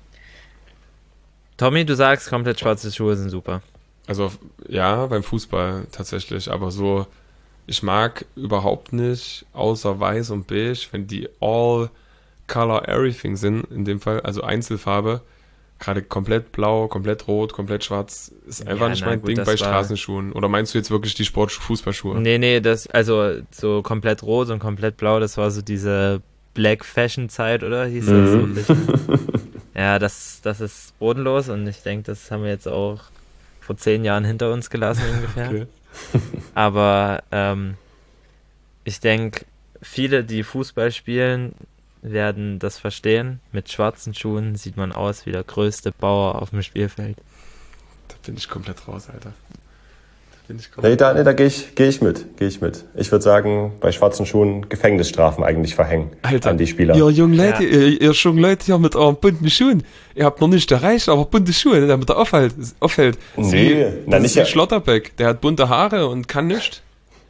B: Tommy, du sagst, komplett schwarze Schuhe sind super.
C: Also, ja, beim Fußball tatsächlich, aber so, ich mag überhaupt nicht, außer weiß und beige, wenn die all color everything sind, in dem Fall, also Einzelfarbe, gerade komplett blau, komplett rot, komplett schwarz, ist einfach
B: Ja,
C: nicht
B: na
C: mein
B: gut,
C: Ding
B: das
C: bei
B: war-
C: Straßenschuhen. Oder meinst du jetzt wirklich die Fußballschuhe?
B: Nee, also so komplett rot und komplett blau, das war so diese Black Fashion Zeit, oder? Hieß das so ein bisschen? Ja, das ist bodenlos und ich denke, das haben wir jetzt auch vor 10 Jahren hinter uns gelassen ungefähr.
C: Okay.
B: Aber ich denke, viele, die Fußball spielen, werden das verstehen. Mit schwarzen Schuhen sieht man aus wie der größte Bauer auf dem Spielfeld.
C: Da bin ich komplett raus, Alter. Da
A: Nee, da gehe ich mit. Ich würde sagen, bei schwarzen Schuhen Gefängnisstrafen eigentlich verhängen
C: Alter,
A: an die Spieler.
C: ihr jungen Leute, ihr jungen Leute hier mit euren bunten Schuhen, ihr habt noch nicht erreicht, aber bunte Schuhe, damit er auffällt.
A: Nee,
C: Das ist wie Schlotterbeck, der hat bunte Haare und kann nichts.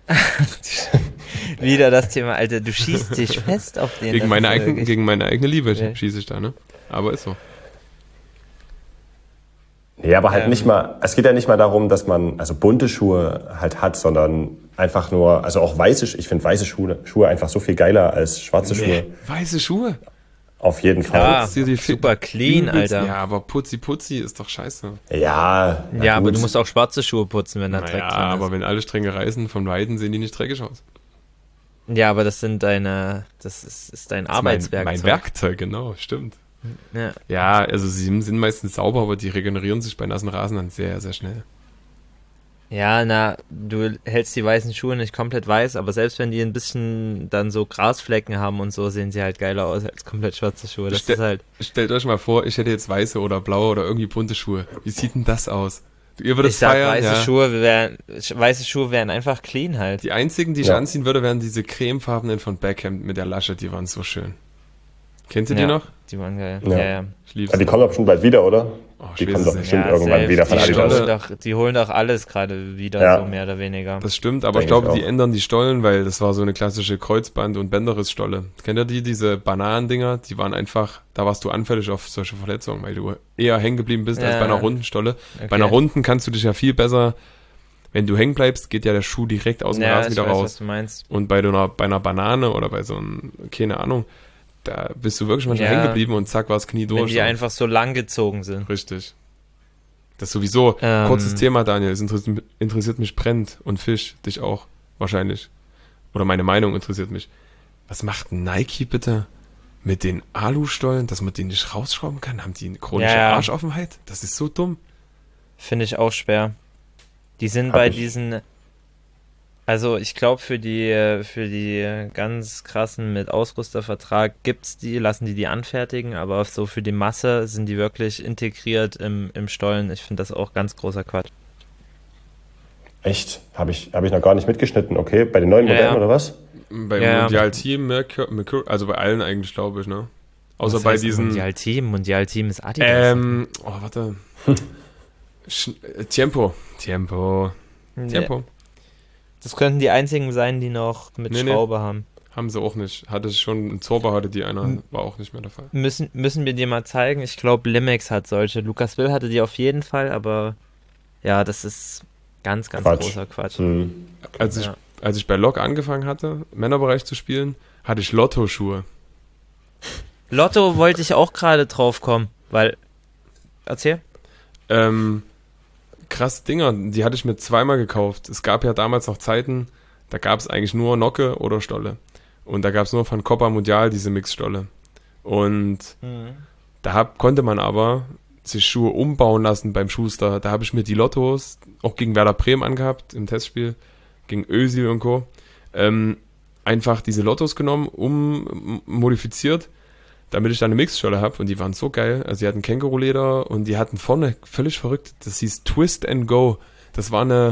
B: Wieder das Thema, Alter, du schießt dich fest auf den.
C: Gegen meine eigene Liebe schieße ich da, ne? Aber ist so.
A: Nee, aber halt nicht mal, es geht ja nicht mal darum, dass man also bunte Schuhe halt hat, sondern einfach nur, also auch ich finde weiße Schuhe einfach so viel geiler als schwarze Schuhe.
C: Weiße Schuhe?
A: Auf jeden Fall.
B: Ja,
C: Putz dir die
B: super clean, Alter.
C: Ja, aber Putzi ist doch scheiße.
A: Ja,
B: Ja, aber du musst auch schwarze Schuhe putzen, wenn da Dreck
C: Ja,
B: drin ist.
C: aber wenn alle Stränge reißen, von Weitem sehen die nicht dreckig aus.
B: Ja, aber das ist dein Arbeitswerkzeug.
C: Mein Werkzeug, genau, stimmt.
B: Ja.
C: Ja, also sie sind meistens sauber, aber die regenerieren sich bei nassen Rasen dann sehr, sehr schnell.
B: Ja, du hältst die weißen Schuhe nicht komplett weiß, aber selbst wenn die ein bisschen dann so Grasflecken haben und so, sehen sie halt geiler aus als komplett schwarze Schuhe. Das ist halt.
C: Stellt euch mal vor, ich hätte jetzt weiße oder blaue oder irgendwie bunte Schuhe. Wie sieht denn das aus? Ihr würdet
B: Ich sag,
C: feiern,
B: weiße Schuhe wären einfach clean halt.
C: Die einzigen, die ich anziehen würde, wären diese cremefarbenen von Beckham mit der Lasche, die waren so schön. Kennt ihr die noch?
B: Die waren geil.
A: Ja.
B: Ja.
C: Ich lieb's.
A: Die kommen doch bestimmt bald wieder, oder? Die kommen doch bestimmt irgendwann wieder von Adidas.
B: Die holen doch alles gerade wieder, so mehr oder weniger.
C: Das stimmt, aber ich glaube, die ändern die Stollen, weil das war so eine klassische Kreuzband- und Bänderrissstolle. Kennt ihr diese Bananendinger? Die waren einfach, da warst du anfällig auf solche Verletzungen, weil du eher hängen geblieben bist als bei einer runden Stolle. Okay. Bei einer runden kannst du dich ja viel besser, wenn du hängen bleibst, geht ja der Schuh direkt aus dem Rasen wieder raus.
B: Was du meinst.
C: Und bei einer Banane oder bei so einem, keine Ahnung, da bist du wirklich manchmal hängen geblieben und zack war das Knie durch.
B: Wenn die einfach so lang gezogen sind.
C: Richtig. Das ist sowieso kurzes Thema, Daniel. Es interessiert mich brennend und Fisch, dich auch wahrscheinlich. Oder meine Meinung interessiert mich. Was macht Nike bitte mit den Alustollen, dass man die nicht rausschrauben kann? Haben die eine chronische Arschoffenheit? Das ist so dumm.
B: Finde ich auch schwer. Die sind bei diesen... Also ich glaube, für die ganz krassen mit Ausrüstervertrag lassen die anfertigen, aber so für die Masse sind die wirklich integriert im Stollen. Ich finde das auch ganz großer Quatsch.
A: Echt? Hab ich noch gar nicht mitgeschnitten, okay? Bei den neuen Modellen oder was?
C: Beim Mondial Team, also bei allen eigentlich, glaube ich, ne? Außer
B: was
C: bei
B: heißt
C: diesen...
B: Mondial Team ist Adidas.
C: Warte. Tempo.
B: Das könnten die einzigen sein, die noch mit Schraube haben.
C: Haben sie auch nicht. Hatte schon, ein Zorba hatte die einer, war auch nicht mehr der Fall.
B: Müssen wir dir mal zeigen. Ich glaube, Limex hat solche. Lucas Will hatte die auf jeden Fall, aber ja, das ist ganz, ganz großer Quatsch.
A: Mhm.
C: Als ich bei Lok angefangen hatte, Männerbereich zu spielen, hatte ich Lotto-Schuhe.
B: Lotto wollte ich auch gerade drauf kommen, weil... Erzähl.
C: Krasse Dinger, die hatte ich mir zweimal gekauft. Es gab ja damals noch Zeiten, da gab es eigentlich nur Nocke oder Stolle. Und da gab es nur von Copa Mundial diese Mixstolle. Und da konnte man aber sich Schuhe umbauen lassen beim Schuster. Da habe ich mir die Lottos auch gegen Werder Bremen angehabt im Testspiel, gegen Özil und Co. Einfach diese Lottos genommen, modifiziert, damit ich da eine Mixstolle habe, und die waren so geil. Also die hatten Känguruleder und die hatten vorne völlig verrückt, das hieß Twist and Go. Das war eine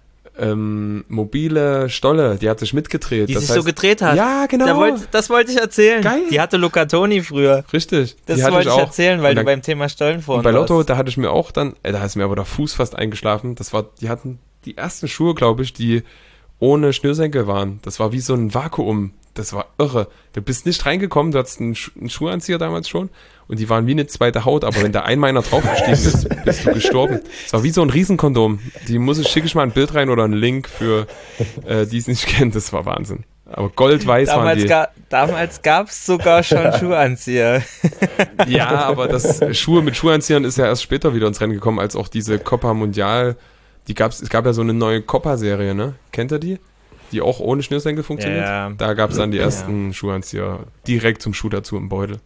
C: mobile Stolle, die hat sich mitgedreht.
B: Die sich so gedreht hat.
C: Ja, genau.
B: Das wollte ich erzählen.
C: Geil.
B: Die hatte Luca Toni früher.
C: Richtig.
B: Das wollte ich erzählen, weil du beim Thema Stollen vorhin
C: warst. Und bei Lotto, da hatte ich mir auch dann, da ist mir aber der Fuß fast eingeschlafen. Die hatten die ersten Schuhe, glaube ich, die ohne Schnürsenkel waren. Das war wie so ein Vakuum. Das war irre. Du bist nicht reingekommen, du hattest einen Schuhanzieher damals schon und die waren wie eine zweite Haut, aber wenn da einmal einer draufgestiegen ist, bist du gestorben. Es war wie so ein Riesenkondom. Schicke ich mal ein Bild rein oder einen Link für die es nicht kennen. Das war Wahnsinn. Aber goldweiß waren die.
B: Damals gab es sogar schon Schuhanzieher.
C: Ja, aber Schuhe mit Schuhanziehern ist ja erst später wieder ins Rennen gekommen, als auch diese Copa Mundial. Es gab ja so eine neue Copa-Serie, ne? Kennt ihr die? Die auch ohne Schnürsenkel funktioniert. Ja. Da gab es dann die ersten Schuhanzieher direkt zum Schuh dazu im Beutel.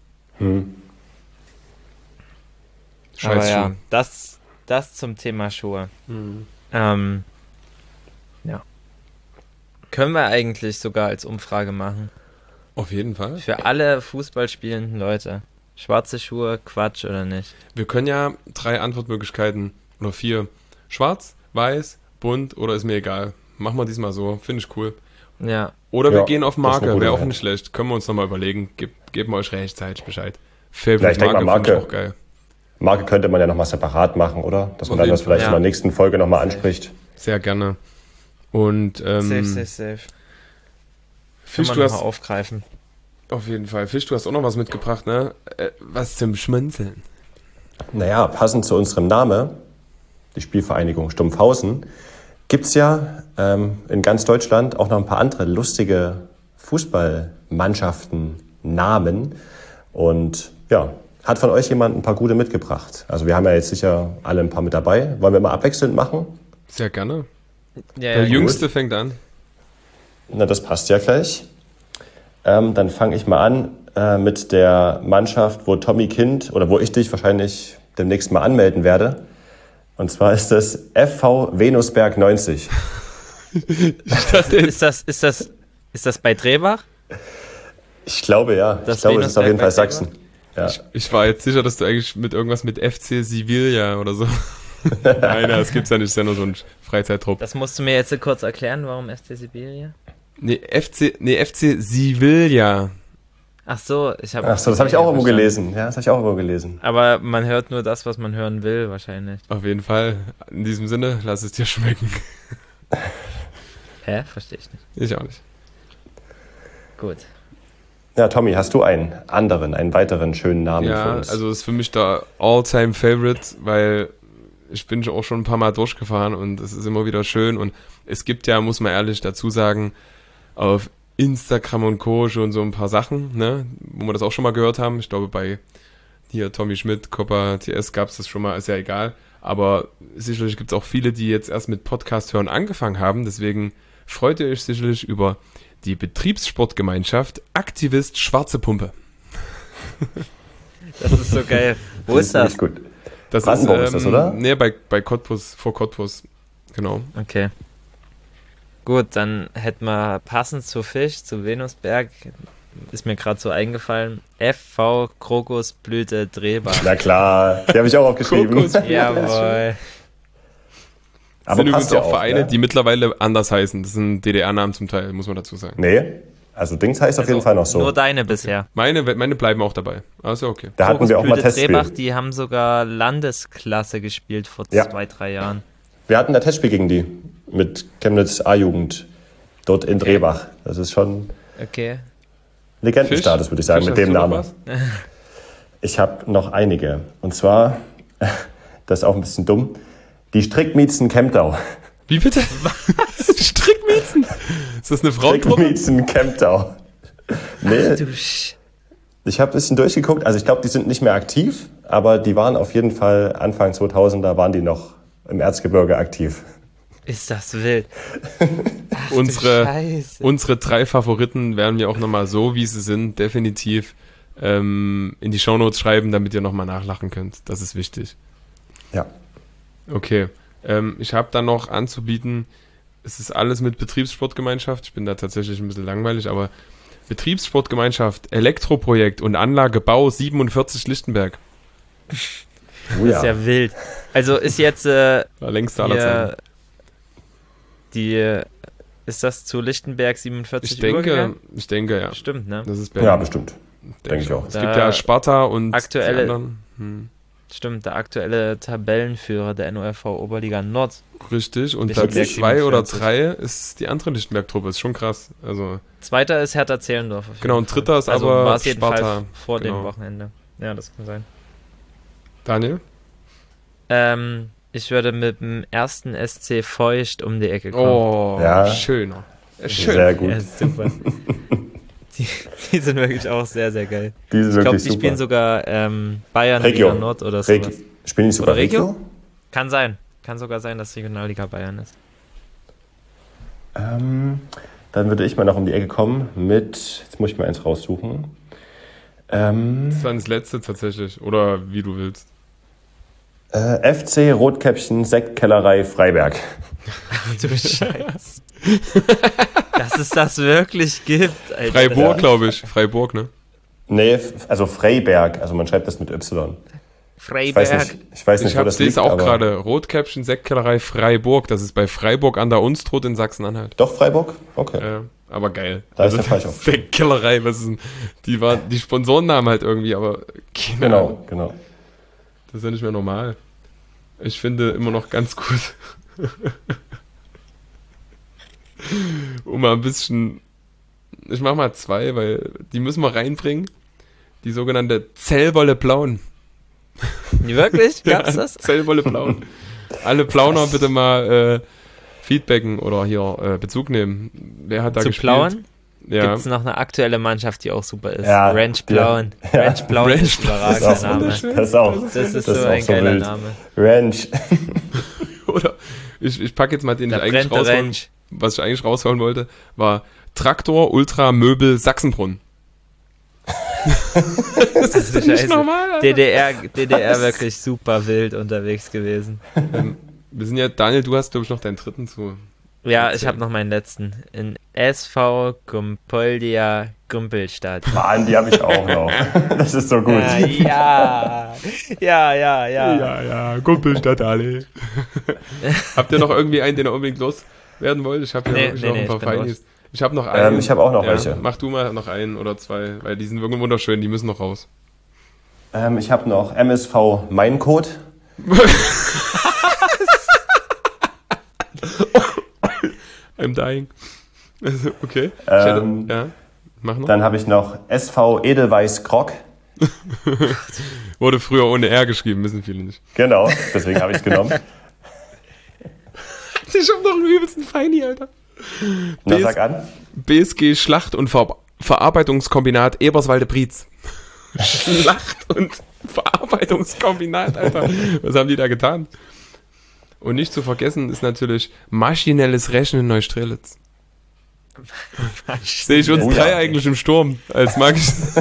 B: Scheiß Schuh. Ja, das zum Thema Schuhe. Ja. Können wir eigentlich sogar als Umfrage machen.
C: Auf jeden Fall.
B: Für alle Fußballspielenden Leute. Schwarze Schuhe, Quatsch oder nicht?
C: Wir können ja 3 Antwortmöglichkeiten oder 4. Schwarz, weiß, bunt oder ist mir egal. Machen wir diesmal so, finde ich cool.
B: Ja.
C: Oder wir
A: Ja,
C: gehen auf
A: das ist eine
C: Marke,
A: gute
C: wäre auch
A: Wahl.
C: nicht schlecht. Können wir uns nochmal überlegen. Geben wir euch rechtzeitig Bescheid.
A: Ja,
C: Favorite
A: ich denk mal,
C: Marke finde ich
A: Marke.
C: auch geil.
A: Marke könnte man ja nochmal separat machen, oder? Dass man
C: Auf
A: dann das
C: jeden Fall.
A: vielleicht
B: Ja.
A: in der nächsten Folge nochmal anspricht.
C: Sehr gerne. Und
B: Safe.
C: Fisch,
B: Kann
C: du
B: man
C: hast
B: nochmal aufgreifen.
C: auf jeden Fall. Fisch, du hast auch noch was mitgebracht, ne? Was zum Schmunzeln.
A: Naja, passend zu unserem Namen, die Spielvereinigung Stumpfhausen, gibt es ja in ganz Deutschland auch noch ein paar andere lustige Fußballmannschaften, Namen. Und ja, hat von euch jemand ein paar gute mitgebracht? Also wir haben ja jetzt sicher alle ein paar mit dabei. Wollen wir mal abwechselnd machen?
C: Sehr gerne.
B: Ja,
C: Der
B: ja,
C: Jüngste fängt an.
A: Na, das passt ja gleich. Dann fange ich mal an mit der Mannschaft, wo Tommy Kind oder wo ich dich wahrscheinlich demnächst mal anmelden werde. Und zwar ist das FV Venusberg 90.
B: Ist das bei Drebach?
A: Ich glaube ja.
B: Das
A: Ich glaube, es ist auf jeden Fall
B: Venusberg
A: Sachsen. Ja.
C: Ich war jetzt sicher, dass du eigentlich mit irgendwas mit FC Sevilla oder so. Nein, das gibt's ja nicht, ist ja nur so ein Freizeittrupp.
B: Das musst du mir jetzt kurz erklären, warum FC Sibiria?
C: Nee, FC Sevilla.
B: Ach so, ich habe.
A: Ach so, das habe ich auch irgendwo gelesen. Ja, das habe ich auch irgendwo gelesen.
B: Aber man hört nur das, was man hören will, wahrscheinlich.
C: Auf jeden Fall. In diesem Sinne, lass es dir schmecken.
B: Hä? Verstehe ich nicht.
C: Ich auch nicht.
B: Gut.
A: Ja, Tommy, hast du einen weiteren schönen Namen für
C: Ja,
A: uns?
C: also das ist für mich der All-Time-Favorite, weil ich bin auch schon ein paar Mal durchgefahren und es ist immer wieder schön und es gibt ja, muss man ehrlich dazu sagen, auf Instagram und Co. schon so ein paar Sachen, ne, wo wir das auch schon mal gehört haben. Ich glaube, bei hier Tommy Schmidt, Coppa TS gab es das schon mal, ist ja egal. Aber sicherlich gibt es auch viele, die jetzt erst mit Podcast hören angefangen haben. Deswegen freut ihr euch sicherlich über die Betriebssportgemeinschaft Aktivist Schwarze Pumpe.
B: Das ist so geil. Wo ist das?
A: Gut.
C: Das
A: Brandenburg ist das, oder?
C: Nee, bei Cottbus, vor Cottbus. Genau.
B: Okay. Gut, dann hätten wir passend zu Fisch, zu Venusberg, ist mir gerade so eingefallen, FV Krokusblüte Drehbach.
A: Na klar, die habe ich auch aufgeschrieben.
C: Kokosblüte.
B: Jawohl.
C: Das sind übrigens
A: passt ja
C: auch Vereine,
A: ne?
C: die mittlerweile anders heißen. Das sind DDR-Namen zum Teil, muss man dazu sagen.
A: Nee, also Dings heißt auf jeden Fall noch so.
B: Nur deine bisher.
C: Meine bleiben auch dabei. Also okay.
A: Da hatten wir auch mal
B: Krokusblüte
A: Testspiel.
B: Drehbach, die haben sogar Landesklasse gespielt vor
A: Ja.
B: 2-3 Jahren.
A: Wir hatten da Testspiel gegen die mit Chemnitz A-Jugend dort in Drehbach. Das ist schon
B: Okay.
A: Legendenstatus, würde ich sagen,
C: Fisch,
A: mit dem
C: hast du noch
A: Namen.
C: was?
A: Ich habe noch einige. Und zwar, das ist auch ein bisschen dumm, die Strickmiezen Kemptau.
C: Wie bitte? Strickmiezen? Ist das eine Frauentruppe?
A: Strickmiezen Kemptau. Nee,
B: Du
A: ich habe ein bisschen durchgeguckt. Also ich glaube, die sind nicht mehr aktiv, aber die waren auf jeden Fall Anfang 2000er waren die noch im Erzgebirge aktiv.
B: ist das wild. Ach, du
C: Unsere
B: Scheiße.
C: 3 Favoriten werden wir auch nochmal so, wie sie sind, definitiv in die Shownotes schreiben, damit ihr nochmal nachlachen könnt. Das ist wichtig.
A: Ja.
C: Okay. Ich habe dann noch anzubieten, es ist alles mit Betriebssportgemeinschaft. Ich bin da tatsächlich ein bisschen langweilig, aber Betriebssportgemeinschaft, Elektroprojekt und Anlagebau 47 Lichtenberg.
A: Oh
B: Das ist ja wild. Also ist jetzt
C: War längste aller Zeiten.
B: ist das zu Lichtenberg 47
C: Ich denke, ja.
B: Stimmt, ne?
C: Das ist Berlin.
A: Ja, bestimmt. Denke ich auch.
C: Es gibt ja Sparta und
B: aktuelle-
C: die anderen.
B: Stimmt, der aktuelle Tabellenführer der NORV Oberliga Nord.
C: Richtig. Und
B: Lichtenberg
C: Platz 2 oder
B: 47.
C: 3 ist die andere Lichtenberg-Truppe. Ist schon krass. Also,
B: Zweiter ist Hertha Zehlendorf. auf jeden
C: genau, und
B: Fall.
C: dritter ist
B: also
C: aber
B: war es jedenfalls
C: Sparta.
B: vor
C: Genau.
B: dem Wochenende. Ja, das kann sein.
C: Daniel?
B: Ich würde mit dem ersten SC Feucht um die Ecke kommen.
C: Oh,
A: Ja.
C: schöner. Schön.
A: Sehr gut.
B: Ja, super. die sind wirklich auch sehr, sehr geil.
A: Die sind
B: Ich glaube,
A: wirklich
B: die
A: super.
B: spielen sogar Bayern
A: Regio.
B: Liga Nord oder sowas.
A: Spielen die sogar
B: Oder Regio?
A: Regio?
B: Kann sein. Kann sogar sein, dass Regionalliga Bayern ist.
A: Dann würde ich mal noch um die Ecke kommen mit, jetzt muss ich mal eins raussuchen.
C: Das war das letzte tatsächlich. Oder wie du willst.
A: FC Rotkäppchen Sektkellerei Freiberg.
B: Du Scheiß. Dass es das wirklich gibt, Alter.
C: Freiburg, glaube ich. Freiburg, ne?
A: Nee, also Freiberg, also man schreibt das mit Y.
B: Freiberg.
A: Ich weiß nicht,
C: Ich
A: wo das
C: sehe es
A: liegt,
C: auch
A: aber
C: gerade. Rotkäppchen Sektkellerei Freiburg. Das ist bei Freiburg an der Unstrut in Sachsen-Anhalt.
A: doch Freiburg? Okay.
C: Aber geil.
A: Da ist der falsch auf.
C: Sektkellerei, was ist denn? Die Sponsorennamen halt irgendwie, aber keine Ahnung.
A: Genau.
C: Das ist ja nicht mehr normal. Ich finde immer noch ganz gut. Mal ein bisschen. Ich mach mal 2, weil die müssen wir reinbringen. Die sogenannte Zellwolle Plauen.
B: Wirklich? Gab's das?
C: Zellwolle Plauen. Alle Plauner bitte mal feedbacken oder hier Bezug nehmen. Wer hat da
B: Zu
C: gespielt?
B: Plauen?
C: Ja.
B: Gibt es noch eine aktuelle Mannschaft, die auch super ist?
A: Ja,
B: Ranch Plauen. Ranch Plauen ist ein überragender Name.
A: Das ist auch,
B: Das ist
A: das
B: so
A: ist
B: ein
A: auch so
B: geiler
A: wild.
B: Name.
A: Ranch.
C: Oder ich packe jetzt mal den,
B: Da
C: ich eigentlich
B: brennt der
C: rausholen,
B: Ranch.
C: was ich eigentlich rausholen wollte, war Traktor Ultra Möbel Sachsenbrunn. Das ist doch nicht
B: Scheiße.
C: normal, Alter.
B: DDR wirklich super wild unterwegs gewesen.
C: Wir sind ja, Daniel, du hast, glaube ich, noch deinen dritten zu.
B: Ja,
C: Erzähl.
B: ich habe noch meinen letzten. In SV Gumpoldia Gumpelstadt.
A: Mann, die habe ich auch noch. Das ist so gut.
B: Ja.
C: Ja, Kumpelstadt alle. Habt ihr noch irgendwie einen, den ihr unbedingt loswerden wollt? Ich habe hier wirklich noch ein paar
B: ich bin durch.
C: Feinis. Ich habe noch einen.
A: Ich habe auch noch welche.
C: Mach du mal noch einen oder 2, weil die sind wirklich wunderschön, die müssen noch raus.
A: Ich habe noch MSV Mein Code.
C: I'm dying. Also, okay. Ja, mach noch.
A: Dann habe ich noch SV Edelweiß Krog.
C: Wurde früher ohne R geschrieben, wissen viele nicht.
A: Genau, deswegen habe ich es genommen.
C: Ich hab noch einen übelsten Feini, Alter.
A: Na, sag an.
C: BSG Schlacht- und Verarbeitungskombinat Eberswalde-Brietz. Schlacht- und Verarbeitungskombinat, Alter. Was haben die da getan? Und nicht zu vergessen ist natürlich maschinelles Rechnen in Neustrelitz. Sehe ich uns
A: Oh
C: drei
A: ja.
C: eigentlich im Sturm als magisches.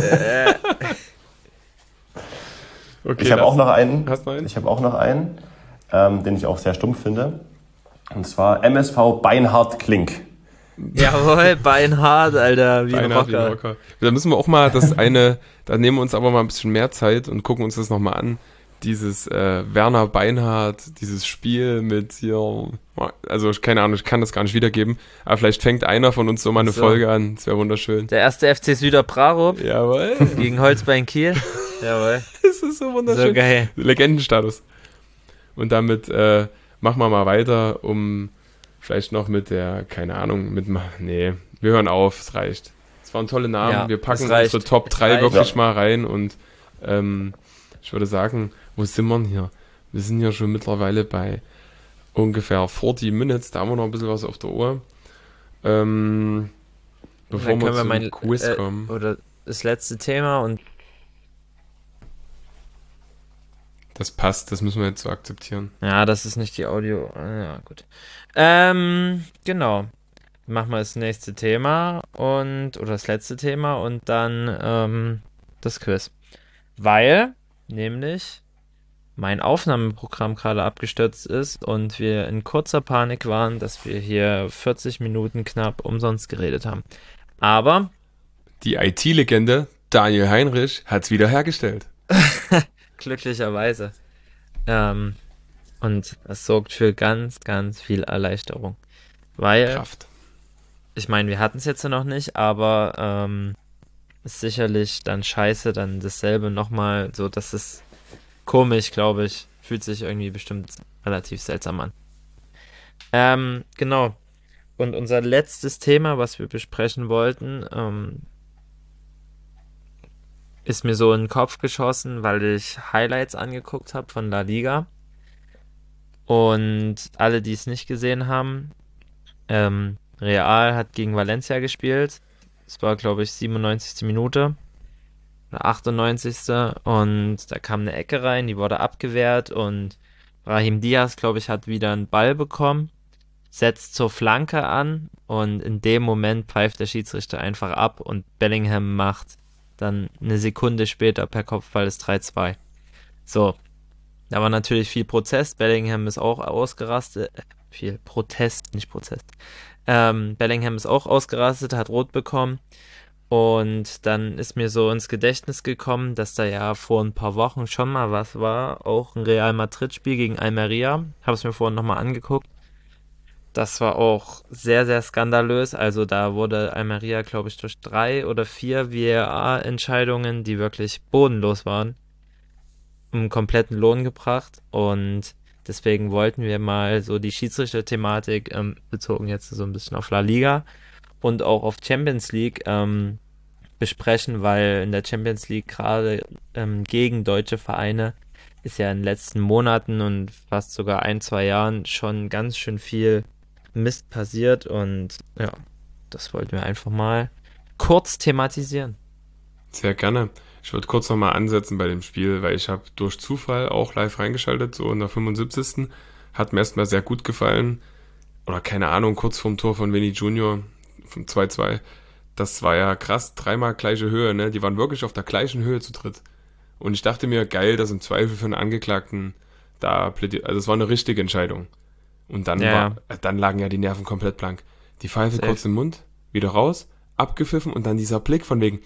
C: Okay,
A: Ich habe auch noch einen.
C: Hast du einen?
A: Ich habe auch noch einen, den ich auch sehr stumpf finde. Und zwar MSV Beinhard Klink.
B: Jawohl, Beinhard, Alter, wie ein
C: Einer wie ein
B: Rocker.
C: Rocker. Da müssen wir auch mal das eine, da nehmen wir uns aber mal ein bisschen mehr Zeit und gucken uns das nochmal an. Dieses Werner Beinhardt, dieses Spiel mit hier, also keine Ahnung, ich kann das gar nicht wiedergeben, aber vielleicht fängt einer von uns so mal eine
B: So.
C: Folge an, das wäre wunderschön.
B: Der erste FC Süder Prarup
C: Jawohl,
B: gegen Holzbein Kiel. Jawohl,
C: das ist so wunderschön.
B: so geil.
C: Legendenstatus. Und damit machen wir mal weiter, um vielleicht noch mit der, keine Ahnung, nee, wir hören auf, es reicht. Es waren tolle Namen,
B: Ja,
C: wir packen
B: es reicht.
C: unsere Top 3
B: Es reicht.
C: wirklich mal rein und ich würde sagen, wo sind wir denn hier? Wir sind ja schon mittlerweile bei ungefähr 40 Minutes, da haben wir noch ein bisschen was auf der Uhr. Bevor
B: Dann
C: wir
B: können wir
C: zum
B: mein
C: Quiz kommen.
B: oder das letzte Thema und
C: Das passt, das müssen wir jetzt so akzeptieren.
B: ja, das ist nicht die Audio. Ja, gut. Genau. Machen wir das nächste Thema oder das letzte Thema und dann das Quiz. Weil nämlich mein Aufnahmeprogramm gerade abgestürzt ist und wir in kurzer Panik waren, dass wir hier 40 Minuten knapp umsonst geredet haben. Aber
C: Die IT-Legende Daniel Heinrich hat's wieder hergestellt.
B: glücklicherweise. Und das sorgt für ganz, ganz viel Erleichterung. Weil,
C: Kraft.
B: ich meine, wir hatten es jetzt noch nicht, aber ist sicherlich dann scheiße, dann dasselbe nochmal, so dass es komisch, glaube ich, fühlt sich irgendwie bestimmt relativ seltsam an. Genau. Und unser letztes Thema, was wir besprechen wollten, ist mir so in den Kopf geschossen, weil ich Highlights angeguckt habe von La Liga. Und alle, die es nicht gesehen haben, Real hat gegen Valencia gespielt. Es war, glaube ich, 97. Minute oder 98. Und da kam eine Ecke rein, die wurde abgewehrt und Brahim Diaz, glaube ich, hat wieder einen Ball bekommen, setzt zur Flanke an und in dem Moment pfeift der Schiedsrichter einfach ab und Bellingham macht dann eine Sekunde später per Kopfball das 3-2. So, da war natürlich viel Protest. Bellingham ist auch ausgerastet. Viel Protest, nicht Prozess. Bellingham ist auch ausgerastet, hat rot bekommen. Und dann ist mir so ins Gedächtnis gekommen, dass da ja vor ein paar Wochen schon mal was war, auch ein Real Madrid-Spiel gegen Almeria. Habe es mir vorhin nochmal angeguckt. Das war auch sehr, sehr skandalös. Also da wurde Almeria, glaube ich, durch 3 oder 4 VAR-Entscheidungen, die wirklich bodenlos waren, um einen kompletten Lohn gebracht. Und deswegen wollten wir mal so die Schiedsrichter-Thematik, bezogen jetzt so ein bisschen auf La Liga und auch auf Champions League, besprechen, weil in der Champions League gerade gegen deutsche Vereine ist ja in den letzten Monaten und fast sogar 1, 2 Jahren schon ganz schön viel Mist passiert und ja, das wollten wir einfach mal kurz thematisieren.
C: Sehr gerne. Ich würde kurz nochmal ansetzen bei dem Spiel, weil ich habe durch Zufall auch live reingeschaltet, so in der 75. Hat mir erstmal sehr gut gefallen. Oder keine Ahnung, kurz vorm Tor von Vini Junior, vom 2-2. Das war ja krass, 3-mal gleiche Höhe, ne? Die waren wirklich auf der gleichen Höhe zu dritt. Und ich dachte mir, geil, dass im Zweifel für einen Angeklagten da plädiert. Also es war eine richtige Entscheidung. Und dann
B: Ja,
C: dann lagen ja die Nerven komplett blank. Die Pfeife
B: safe.
C: kurz im Mund, wieder raus, abgepfiffen und dann dieser Blick von wegen,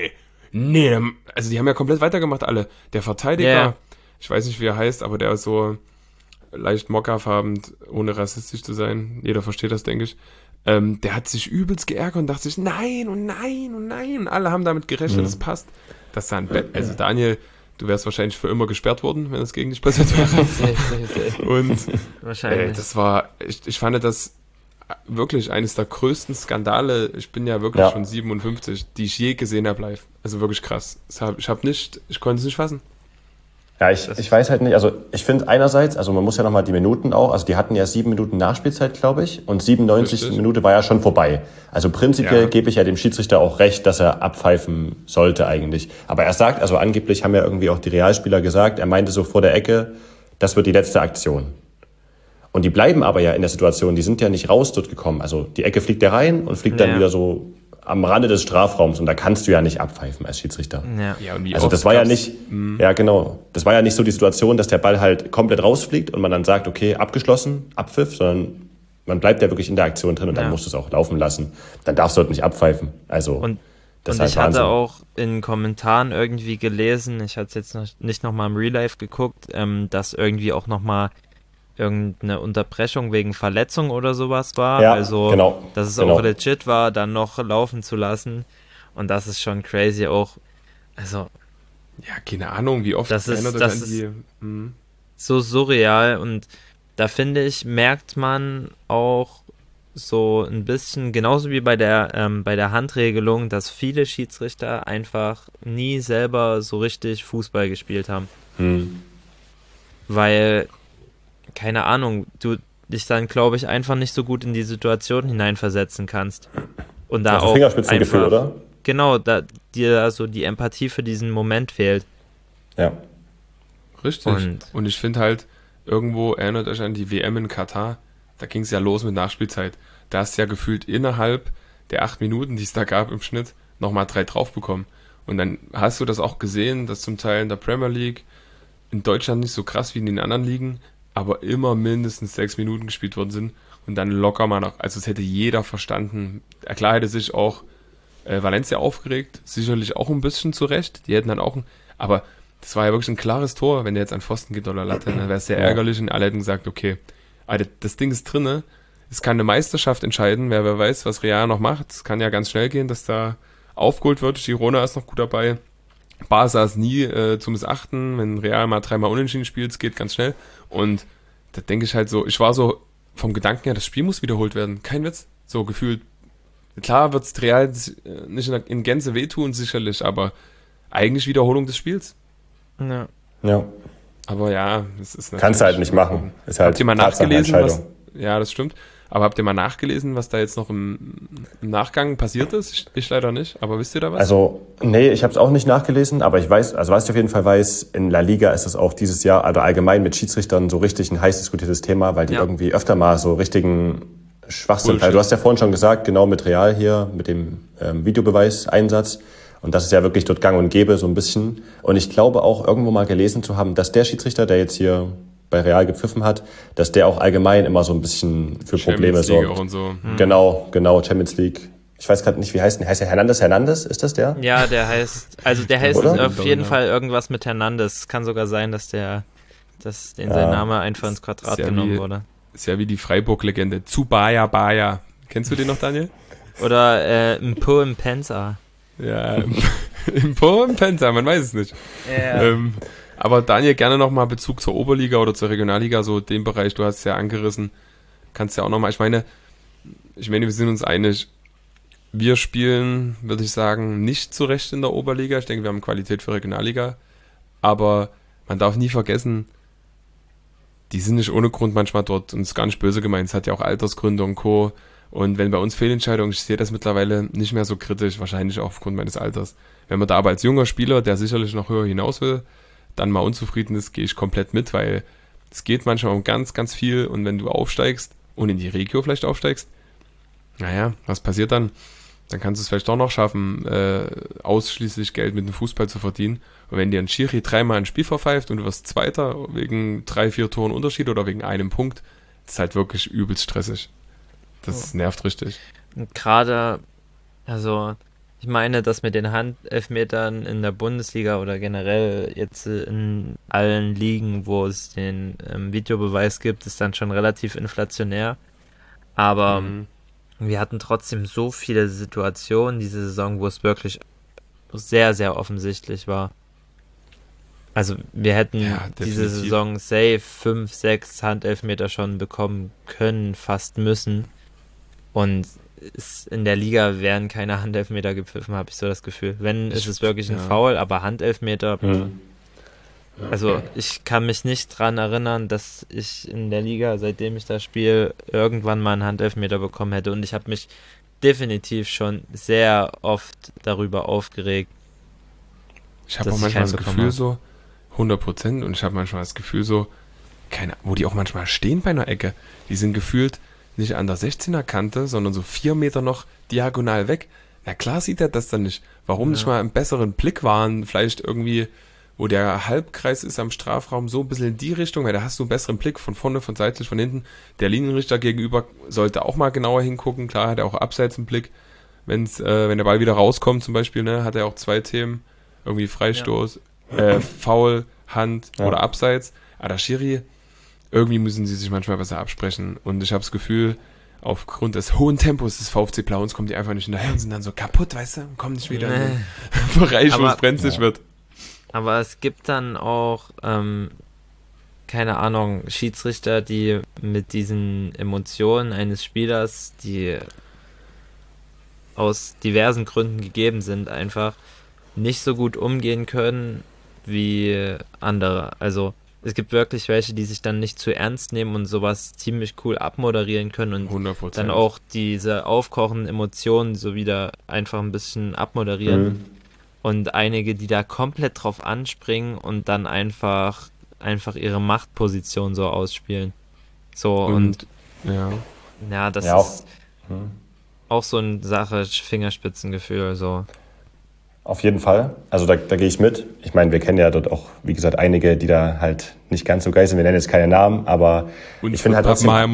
C: nee, also die haben ja komplett weitergemacht alle. Der Verteidiger,
B: Ja,
C: ich weiß nicht, wie er heißt, aber der ist so leicht mockerfarben, ohne rassistisch zu sein. Jeder versteht das, denke ich. Der hat sich übelst geärgert und dachte sich, nein und nein und nein. Und alle haben damit gerechnet, das passt. Das sah also Daniel, du wärst wahrscheinlich für immer gesperrt worden, wenn das gegen dich passiert wäre.
B: safe.
C: Und
B: Wahrscheinlich.
C: das war, ich fand das wirklich eines der größten Skandale. Ich bin ja wirklich
A: Ja.
C: schon 57, die ich je gesehen habe live. Also wirklich krass. Ich konnte es nicht fassen.
A: Ja, ich weiß halt nicht, also ich finde einerseits, also man muss ja nochmal die Minuten auch, also die hatten ja 7 Minuten Nachspielzeit, glaube ich, und 97.
C: Richtig.
A: Minute war ja schon vorbei. Also prinzipiell
C: Ja.
A: gebe ich ja dem Schiedsrichter auch recht, dass er abpfeifen sollte eigentlich. Aber er sagt, also angeblich haben ja irgendwie auch die Realspieler gesagt, er meinte so vor der Ecke, das wird die letzte Aktion. Und die bleiben aber ja in der Situation, die sind ja nicht raus dort gekommen. Also die Ecke fliegt ja rein und fliegt dann
B: Ja.
A: wieder so am Rande des Strafraums und da kannst du ja nicht abpfeifen als Schiedsrichter.
B: Ja.
C: Ja, und wie
A: Also
C: oft
A: das war ja
C: gab's-
A: nicht, ja genau, das war ja nicht so die Situation, dass der Ball halt komplett rausfliegt und man dann sagt, okay, abgeschlossen, Abpfiff, sondern man bleibt ja wirklich in der Aktion drin und dann
B: Ja.
A: musst du es auch laufen lassen. Dann darfst du dort nicht abpfeifen. Also
B: Und,
A: das
B: und
A: ist
B: ich
A: halt
B: hatte
A: Wahnsinn.
B: auch in Kommentaren irgendwie gelesen, ich hatte es jetzt nicht nochmal im Real Life geguckt, dass irgendwie auch nochmal irgendeine Unterbrechung wegen Verletzung oder sowas war.
A: Ja,
B: Also,
A: genau,
B: dass es
A: genau.
B: auch legit war, dann noch laufen zu lassen. Und das ist schon crazy auch. Also,
C: Ja, keine Ahnung, wie oft
B: Das ist-
C: erinnert euch
B: das
C: an die. Mhm.
B: so surreal. Und da finde ich, merkt man auch so ein bisschen, genauso wie bei der Handregelung, dass viele Schiedsrichter einfach nie selber so richtig Fußball gespielt haben. Weil, keine Ahnung, du dich dann, glaube ich, einfach nicht so gut in die Situation hineinversetzen kannst. Und da
A: Also
B: auch
A: Fingerspitzengefühl,
B: einfach,
A: oder?
B: genau, da dir so die Empathie für diesen Moment fehlt.
A: Ja.
C: Richtig.
B: Und-
C: Und ich finde halt, irgendwo erinnert euch an die WM in Katar. Da ging es ja los mit Nachspielzeit. Da hast du ja gefühlt innerhalb der 8 Minuten, die es da gab im Schnitt, nochmal 3 drauf bekommen. Und dann hast du das auch gesehen, dass zum Teil in der Premier League, in Deutschland nicht so krass wie in den anderen Ligen, aber immer mindestens 6 Minuten gespielt worden sind. Und dann locker mal noch, also es hätte jeder verstanden. Klar hätte sich auch Valencia aufgeregt, sicherlich auch ein bisschen zu Recht. Die hätten dann auch, aber das war ja wirklich ein klares Tor, wenn der jetzt an Pfosten geht oder Latte, dann wäre es sehr
A: Ja.
C: ärgerlich und alle hätten gesagt, okay, Alter, das Ding ist drinne, es kann eine Meisterschaft entscheiden, wer weiß, was Real noch macht. Es kann ja ganz schnell gehen, dass da aufgeholt wird. Girona ist noch gut dabei. Barca ist nie zu missachten, wenn Real mal 3-mal unentschieden spielt, es geht ganz schnell. Und da denke ich halt so, ich war so vom Gedanken her, das Spiel muss wiederholt werden. Kein Witz. So gefühlt. Klar wird es Real nicht in Gänze wehtun, sicherlich, aber eigentlich Wiederholung des Spiels.
B: Ja.
A: Ja.
C: Aber ja, es ist
A: Kannst du halt nicht machen. Ist halt
C: Habt ihr mal nachgelesen, was,
A: Tatsachenentscheidung.
C: ja, das stimmt. Aber habt ihr mal nachgelesen, was da jetzt noch im Nachgang passiert ist? Ich leider nicht, aber wisst ihr da was?
A: Also, nee, ich habe es auch nicht nachgelesen, aber ich weiß, also was ich auf jeden Fall weiß, in La Liga ist es auch dieses Jahr, also allgemein mit Schiedsrichtern so richtig ein heiß diskutiertes Thema, weil die
B: Ja.
A: irgendwie öfter mal so richtigen Schwachsinn.
C: Bullshit.
A: Du hast ja vorhin schon gesagt, genau mit Real hier, mit dem Videobeweiseinsatz. Und das ist ja wirklich dort gang und gäbe, so ein bisschen. Und ich glaube auch irgendwo mal gelesen zu haben, dass der Schiedsrichter, der jetzt hier bei Real gepfiffen hat, dass der auch allgemein immer so ein bisschen für Probleme
C: Champions League
A: sorgt.
C: auch und so.
A: Genau, Champions League. Ich weiß gerade nicht, wie heißt der Hernandez, ist das der?
B: Ja, der heißt
A: Oder?
B: auf jeden Fall irgendwas mit Hernandez. Es kann sogar sein, dass sein Name einfach ins Quadrat genommen wurde.
C: Ist ja wie die Freiburg-Legende. Tsubaya Baya. Kennst du den noch, Daniel?
B: Oder Mpo Mpenza.
C: Ja, Mpo Mpenza, man weiß es nicht.
B: Ja.
C: Aber Daniel, gerne nochmal Bezug zur Oberliga oder zur Regionalliga, so den Bereich, du hast es ja angerissen. Kannst ja auch nochmal, ich meine, wir sind uns einig, wir spielen, würde ich sagen, nicht zu Recht in der Oberliga. Ich denke, wir haben Qualität für Regionalliga. Aber man darf nie vergessen, die sind nicht ohne Grund manchmal dort und es ist gar nicht böse gemeint. Es hat ja auch Altersgründe und Co. Und wenn bei uns Fehlentscheidungen, ich sehe das mittlerweile nicht mehr so kritisch, wahrscheinlich auch aufgrund meines Alters. Wenn man da aber als junger Spieler, der sicherlich noch höher hinaus will, dann mal unzufrieden ist, gehe ich komplett mit, weil es geht manchmal um ganz, ganz viel und wenn du aufsteigst und in die Regio vielleicht aufsteigst, naja, was passiert dann? Dann kannst du es vielleicht doch noch schaffen, ausschließlich Geld mit dem Fußball zu verdienen. Und wenn dir ein Schiri 3-mal ein Spiel verpfeift und du wirst Zweiter wegen 3-4 Toren Unterschied oder wegen einem Punkt, das ist halt wirklich übelst stressig. Das nervt richtig.
B: Und gerade, also ich meine, dass mit den Handelfmetern in der Bundesliga oder generell jetzt in allen Ligen, wo es den Videobeweis gibt, ist dann schon relativ inflationär. Aber wir hatten trotzdem so viele Situationen diese Saison, wo es wirklich sehr, sehr offensichtlich war. Also wir hätten diese Saison safe 5, 6 Handelfmeter schon bekommen können, fast müssen. Und in der Liga werden keine Handelfmeter gepfiffen, habe ich so das Gefühl. Wenn, ist es wirklich ein Foul, aber Handelfmeter... Also ich kann mich nicht dran erinnern, dass ich in der Liga, seitdem ich da spiele, irgendwann mal einen Handelfmeter bekommen hätte. Und ich habe mich definitiv schon sehr oft darüber aufgeregt.
C: Ich habe auch manchmal das Gefühl so, 100%, und ich habe manchmal das Gefühl so, wo die auch manchmal stehen bei einer Ecke. Die sind gefühlt nicht an der 16er Kante, sondern so 4 Meter noch diagonal weg. Na klar sieht er das dann nicht. Warum nicht mal einen besseren Blick wahren, vielleicht irgendwie... wo der Halbkreis ist am Strafraum, so ein bisschen in die Richtung, weil da hast du einen besseren Blick von vorne, von seitlich, von hinten. Der Linienrichter gegenüber sollte auch mal genauer hingucken. Klar hat er auch abseits einen Blick. Wenn der Ball wieder rauskommt zum Beispiel, ne, hat er auch 2 Themen. Irgendwie Freistoß, Foul, Hand oder Abseits. Aber der Schiri, irgendwie müssen sie sich manchmal besser absprechen. Und ich habe das Gefühl, aufgrund des hohen Tempos des VfC Plauens kommen die einfach nicht hinterher und sind dann so kaputt, weißt du, und kommen nicht wieder in den Bereich, wo es brenzlig wird.
B: Aber es gibt dann auch, keine Ahnung, Schiedsrichter, die mit diesen Emotionen eines Spielers, die aus diversen Gründen gegeben sind, einfach nicht so gut umgehen können wie andere. Also es gibt wirklich welche, die sich dann nicht zu ernst nehmen und sowas ziemlich cool abmoderieren können und
C: 100%.
B: Dann auch diese aufkochenden Emotionen so wieder einfach ein bisschen abmoderieren. Und einige, die da komplett drauf anspringen und dann einfach ihre Machtposition so ausspielen. So und das ist auch so eine Sache, Fingerspitzengefühl. So.
A: Auf jeden Fall. Also da gehe ich mit. Ich meine, wir kennen ja dort auch, wie gesagt, einige, die da halt nicht ganz so geil sind. Wir nennen jetzt keine Namen, aber ich finde halt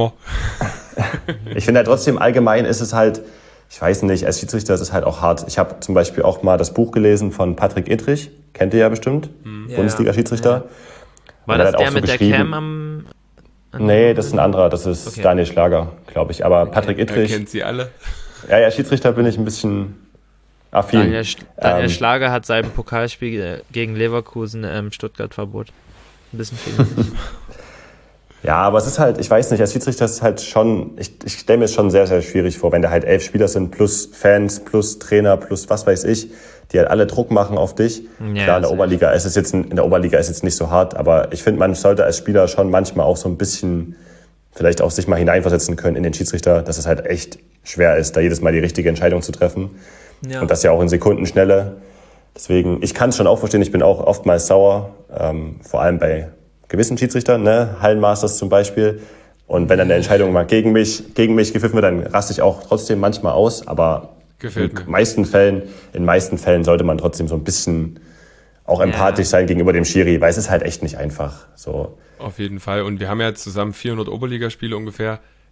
A: trotzdem allgemein ist es halt, ich weiß nicht, als Schiedsrichter ist es halt auch hart. Ich habe zum Beispiel auch mal das Buch gelesen von Patrick Ittrich, kennt ihr ja bestimmt, Bundesliga-Schiedsrichter.
B: Ja. War das der so mit der Cam am...
A: Nee, das ist ein anderer, das ist Daniel Schlager, glaube ich. Aber Patrick Ittrich...
C: Er kennt sie alle.
A: Ja, Schiedsrichter bin ich ein bisschen affin.
B: Daniel Schlager hat sein Pokalspiel gegen Leverkusen Stuttgart-Verbot. Ein bisschen viel.
A: Ja, aber es ist halt, ich weiß nicht, als Schiedsrichter ist es halt schon, ich stelle mir es schon sehr, sehr schwierig vor, wenn da halt 11 Spieler sind, plus Fans, plus Trainer, plus was weiß ich, die halt alle Druck machen auf dich. Ja, klar, in der Oberliga ist es jetzt nicht so hart, aber ich finde, man sollte als Spieler schon manchmal auch so ein bisschen vielleicht auch sich mal hineinversetzen können in den Schiedsrichter, dass es halt echt schwer ist, da jedes Mal die richtige Entscheidung zu treffen. Ja. Und das ja auch in Sekundenschnelle. Deswegen, ich kann es schon auch verstehen, ich bin auch oftmals sauer, vor allem bei gewissen Schiedsrichtern, ne, Hallenmasters zum Beispiel. Und wenn dann eine Entscheidung mal gegen mich gepfiffen wird, dann raste ich auch trotzdem manchmal aus. Aber in meisten Fällen sollte man trotzdem so ein bisschen auch empathisch sein gegenüber dem Schiri, weil es ist halt echt nicht einfach. So.
C: Auf jeden Fall. Und wir haben ja zusammen 400 Oberligaspiele ungefähr.